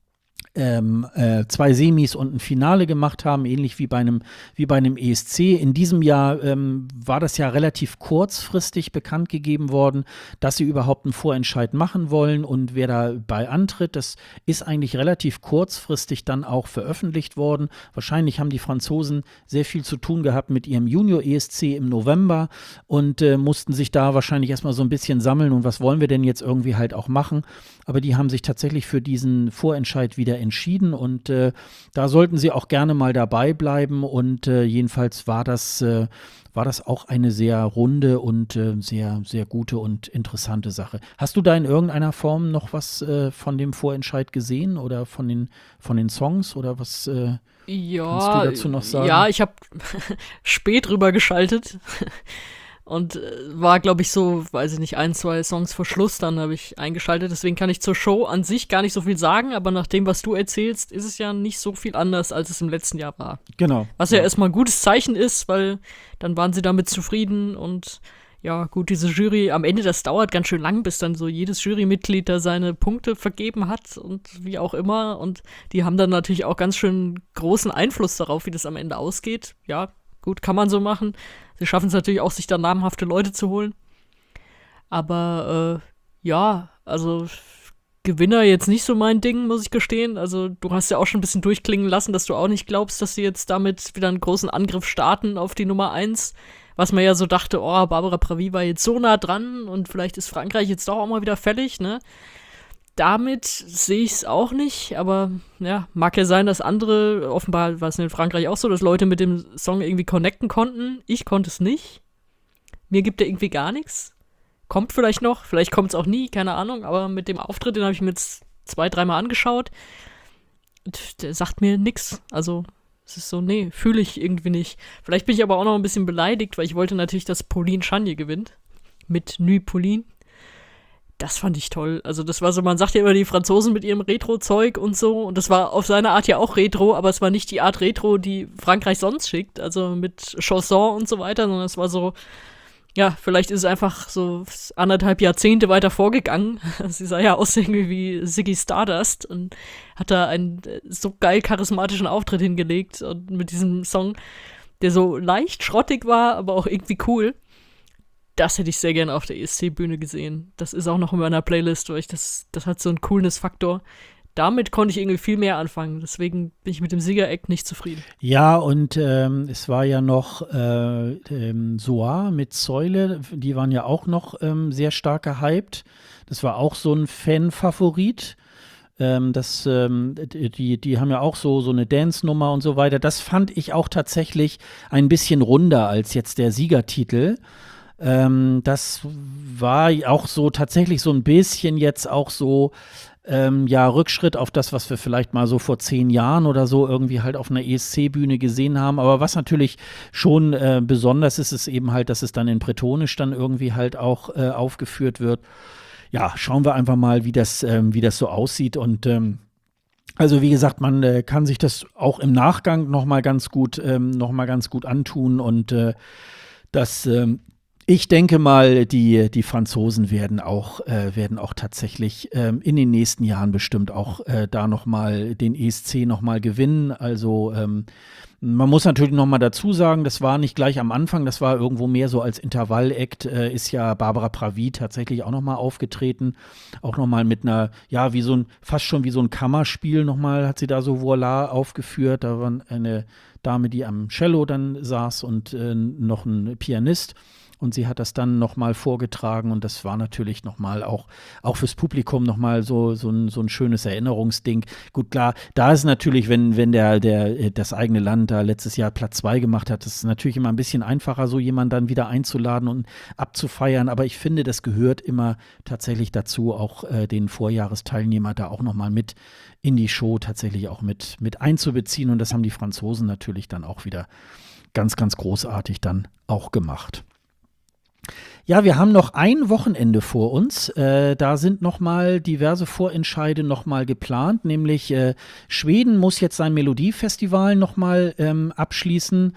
ähm, äh, zwei Semis und ein Finale gemacht haben, ähnlich wie bei einem, wie bei einem E S C. In diesem Jahr ähm, war das ja relativ kurzfristig bekannt gegeben worden, dass sie überhaupt einen Vorentscheid machen wollen und wer dabei antritt. Das ist eigentlich relativ kurzfristig dann auch veröffentlicht worden. Wahrscheinlich haben die Franzosen sehr viel zu tun gehabt mit ihrem Junior-E S C im November und äh, mussten sich da wahrscheinlich erstmal so ein bisschen sammeln und was wollen wir denn jetzt irgendwie halt auch machen. Aber die haben sich tatsächlich für diesen Vorentscheid wieder entschieden und äh, da sollten sie auch gerne mal dabei bleiben und äh, jedenfalls war das, äh, war das auch eine sehr runde und äh, sehr, sehr gute und interessante Sache. Hast du da in irgendeiner Form noch was äh, von dem Vorentscheid gesehen oder von den, von den Songs oder was äh, Ja, kannst du dazu noch sagen? ja, ich habe spät rüber geschaltet und äh, war, glaube ich, so, weiß ich nicht, ein, zwei Songs vor Schluss, dann habe ich eingeschaltet. Deswegen kann ich zur Show an sich gar nicht so viel sagen, aber nach dem, was du erzählst, ist es ja nicht so viel anders, als es im letzten Jahr war. Genau. Was ja, ja erstmal ein gutes Zeichen ist, weil dann waren sie damit zufrieden und ja, gut, diese Jury, am Ende, das dauert ganz schön lang, bis dann so jedes Jurymitglied da seine Punkte vergeben hat und wie auch immer. Und die haben dann natürlich auch ganz schön großen Einfluss darauf, wie das am Ende ausgeht. Ja, gut, kann man so machen. Sie schaffen es natürlich auch, sich da namhafte Leute zu holen. Aber äh, ja, also Gewinner jetzt nicht so mein Ding, muss ich gestehen. Also du hast ja auch schon ein bisschen durchklingen lassen, dass du auch nicht glaubst, dass sie jetzt damit wieder einen großen Angriff starten auf die Nummer eins. Was man ja so dachte, oh, Barbara Pravi war jetzt so nah dran und vielleicht ist Frankreich jetzt doch auch mal wieder fällig, ne? Damit sehe ich es auch nicht, aber ja, mag ja sein, dass andere, offenbar war es in Frankreich auch so, dass Leute mit dem Song irgendwie connecten konnten. Ich konnte es nicht. Mir gibt er irgendwie gar nichts. Kommt vielleicht noch, vielleicht kommt es auch nie, keine Ahnung, aber mit dem Auftritt, den habe ich mir jetzt zwei, dreimal angeschaut. Der sagt mir nix. Also, es ist so, nee, fühle ich irgendwie nicht. Vielleicht bin ich aber auch noch ein bisschen beleidigt, weil ich wollte natürlich, dass Pauline Chagny gewinnt. Mit Nuit Pauline. Das fand ich toll. Also das war so, man sagt ja immer die Franzosen mit ihrem Retro-Zeug und so. Und das war auf seine Art ja auch Retro, aber es war nicht die Art Retro, die Frankreich sonst schickt. Also mit Chanson und so weiter, sondern es war so, ja, vielleicht ist es einfach so anderthalb Jahrzehnte weiter vorgegangen. Sie sah ja aus irgendwie wie Ziggy Stardust und hat da einen so geil charismatischen Auftritt hingelegt und mit diesem Song, der so leicht schrottig war, aber auch irgendwie cool. Das hätte ich sehr gerne auf der E S C-Bühne gesehen. Das ist auch noch in meiner Playlist, weil ich das, das hat so einen Coolness-Faktor. Damit konnte ich irgendwie viel mehr anfangen. Deswegen bin ich mit dem Sieger-Act nicht zufrieden. Ja, und ähm, es war ja noch äh, ähm, Soar mit Säule. Die waren ja auch noch ähm, sehr stark gehypt. Das war auch so ein Fan-Favorit. Ähm, das, ähm, die, die haben ja auch so, so eine Dance-Nummer und so weiter. Das fand ich auch tatsächlich ein bisschen runder als jetzt der Siegertitel. Ähm, das war auch so tatsächlich so ein bisschen jetzt auch so ähm, ja, Rückschritt auf das, was wir vielleicht mal so vor zehn Jahren oder so irgendwie halt auf einer E S C-Bühne gesehen haben. Aber was natürlich schon äh, besonders ist, ist eben halt, dass es dann in Bretonisch dann irgendwie halt auch äh, aufgeführt wird. Ja, schauen wir einfach mal, wie das, ähm, wie das so aussieht und ähm, also wie gesagt, man äh, kann sich das auch im Nachgang noch mal ganz gut, ähm, noch mal ganz gut antun und äh, das ähm, ich denke mal, die, die Franzosen werden auch, äh, werden auch tatsächlich ähm, in den nächsten Jahren bestimmt auch äh, da nochmal den E S C nochmal gewinnen. Also ähm, man muss natürlich nochmal dazu sagen, das war nicht gleich am Anfang, das war irgendwo mehr so als Intervall-Act, äh, ist ja Barbara Pravi tatsächlich auch nochmal aufgetreten. Auch nochmal mit einer, ja, wie so ein, fast schon wie so ein Kammerspiel nochmal hat sie da so Voila aufgeführt. Da war eine Dame, die am Cello dann saß und äh, noch ein Pianist. Und sie hat das dann nochmal vorgetragen und das war natürlich nochmal auch, auch fürs Publikum nochmal so, so, ein, so ein schönes Erinnerungsding. Gut, klar, da ist natürlich, wenn, wenn der, der, das eigene Land da letztes Jahr Platz zwei gemacht hat, das ist natürlich immer ein bisschen einfacher, so jemanden dann wieder einzuladen und abzufeiern. Aber ich finde, das gehört immer tatsächlich dazu, auch äh, den Vorjahresteilnehmer da auch nochmal mit in die Show tatsächlich auch mit, mit einzubeziehen. Und das haben die Franzosen natürlich dann auch wieder ganz, ganz großartig dann auch gemacht. Ja, wir haben noch ein Wochenende vor uns. Äh, da sind nochmal diverse Vorentscheide nochmal geplant, nämlich äh, Schweden muss jetzt sein Melodiefestival nochmal ähm, abschließen.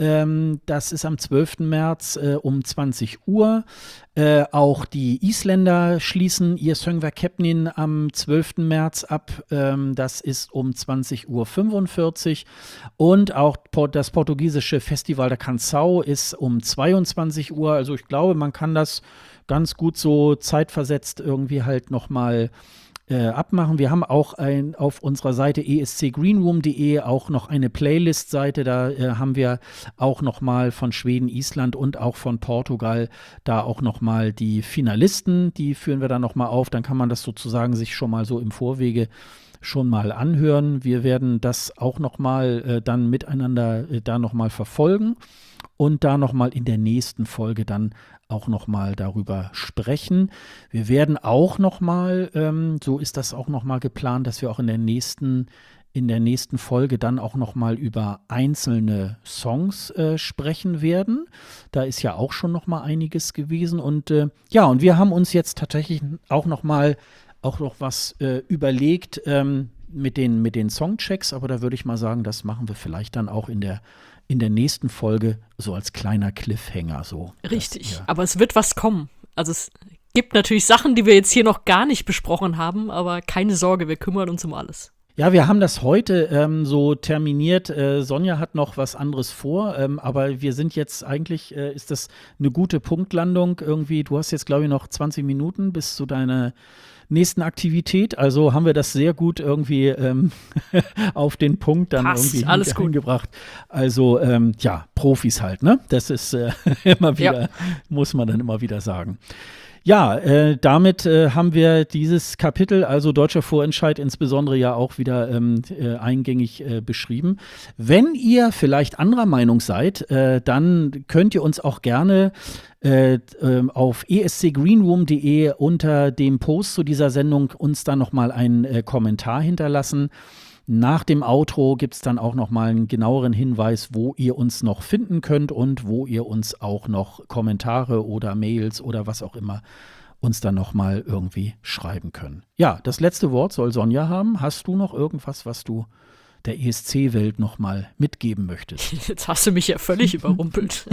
Ähm, das ist am zwölften März äh, um zwanzig Uhr. Äh, auch die Isländer schließen ihr Söngvar Keppnin am zwölften März ab. Ähm, das ist um zwanzig Uhr fünfundvierzig. Und auch das portugiesische Festival der Canção ist um zweiundzwanzig Uhr. Also ich glaube, man kann das ganz gut so zeitversetzt irgendwie halt nochmal Äh, abmachen. Wir haben auch ein, auf unserer Seite e s c greenroom punkt d e auch noch eine Playlist-Seite. Da äh, haben wir auch noch mal von Schweden, Island und auch von Portugal da auch noch mal die Finalisten. Die führen wir dann noch mal auf. Dann kann man das sozusagen sich schon mal so im Vorwege schon mal anhören. Wir werden das auch noch mal äh, dann miteinander äh, da noch mal verfolgen und da noch mal in der nächsten Folge dann auch noch mal darüber sprechen. Wir werden auch noch mal, ähm, so ist das auch noch mal geplant, dass wir auch in der nächsten in der nächsten Folge dann auch noch mal über einzelne Songs äh, sprechen werden. Da ist ja auch schon noch mal einiges gewesen und äh, ja, und wir haben uns jetzt tatsächlich auch noch mal auch noch was äh, überlegt ähm, mit den mit den Songchecks, aber da würde ich mal sagen, das machen wir vielleicht dann auch in der in der nächsten Folge so als kleiner Cliffhanger so. Richtig, dass, ja. Aber es wird was kommen. Also es gibt natürlich Sachen, die wir jetzt hier noch gar nicht besprochen haben, aber keine Sorge, wir kümmern uns um alles. Ja, wir haben das heute ähm, so terminiert. Äh, Sonja hat noch was anderes vor, ähm, aber wir sind jetzt eigentlich, äh, ist das eine gute Punktlandung irgendwie. Du hast jetzt, glaube ich, noch zwanzig Minuten bis zu deiner nächsten Aktivität. Also haben wir das sehr gut irgendwie ähm, auf den Punkt dann Passt, irgendwie alles gut. hingebracht. Also ähm, ja, Profis halt, ne? Das ist äh, immer wieder, Ja. muss man dann immer wieder sagen. Ja, äh, damit äh, haben wir dieses Kapitel, also deutscher Vorentscheid, insbesondere ja auch wieder ähm, äh, eingängig äh, beschrieben. Wenn ihr vielleicht anderer Meinung seid, äh, dann könnt ihr uns auch gerne äh, äh, auf e s c greenroom punkt d e unter dem Post zu dieser Sendung uns dann nochmal einen äh, Kommentar hinterlassen. Nach dem Outro gibt es dann auch noch mal einen genaueren Hinweis, wo ihr uns noch finden könnt und wo ihr uns auch noch Kommentare oder Mails oder was auch immer uns dann noch mal irgendwie schreiben können. Ja, das letzte Wort soll Sonja haben. Hast du noch irgendwas, was du der E S C-Welt noch mal mitgeben möchtest? Jetzt hast du mich ja völlig überrumpelt.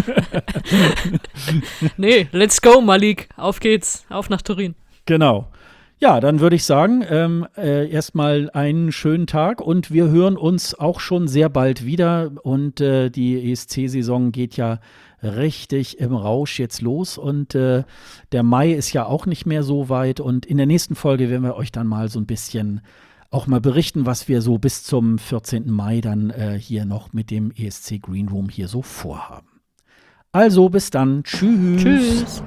Nee, let's go, Malik. Auf geht's. Auf nach Turin. Genau. Ja, dann würde ich sagen, ähm, äh, erstmal einen schönen Tag und wir hören uns auch schon sehr bald wieder und äh, die E S C-Saison geht ja richtig im Rausch jetzt los und äh, der Mai ist ja auch nicht mehr so weit und in der nächsten Folge werden wir euch dann mal so ein bisschen auch mal berichten, was wir so bis zum vierzehnten Mai dann äh, hier noch mit dem E S C Green Room hier so vorhaben. Also bis dann, tschüss. Tschüss.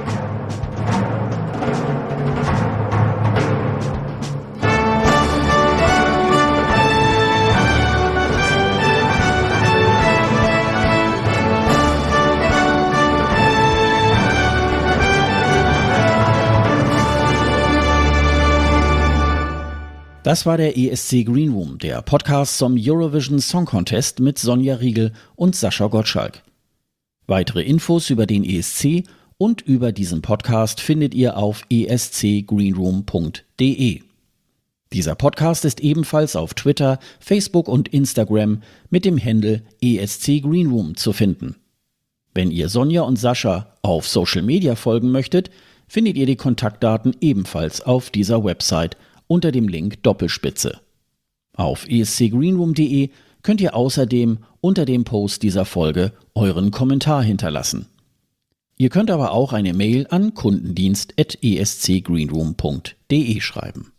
Das war der E S C Green Room, der Podcast zum Eurovision Song Contest mit Sonja Riegel und Sascha Gottschalk. Weitere Infos über den E S C und über diesen Podcast findet ihr auf e s c greenroom punkt d e. Dieser Podcast ist ebenfalls auf Twitter, Facebook und Instagram mit dem Handle E S C Green Room zu finden. Wenn ihr Sonja und Sascha auf Social Media folgen möchtet, findet ihr die Kontaktdaten ebenfalls auf dieser Website unter dem Link Doppelspitze. Auf e s c greenroom punkt d e könnt ihr außerdem unter dem Post dieser Folge euren Kommentar hinterlassen. Ihr könnt aber auch eine Mail an kundendienst at e s c greenroom punkt d e schreiben.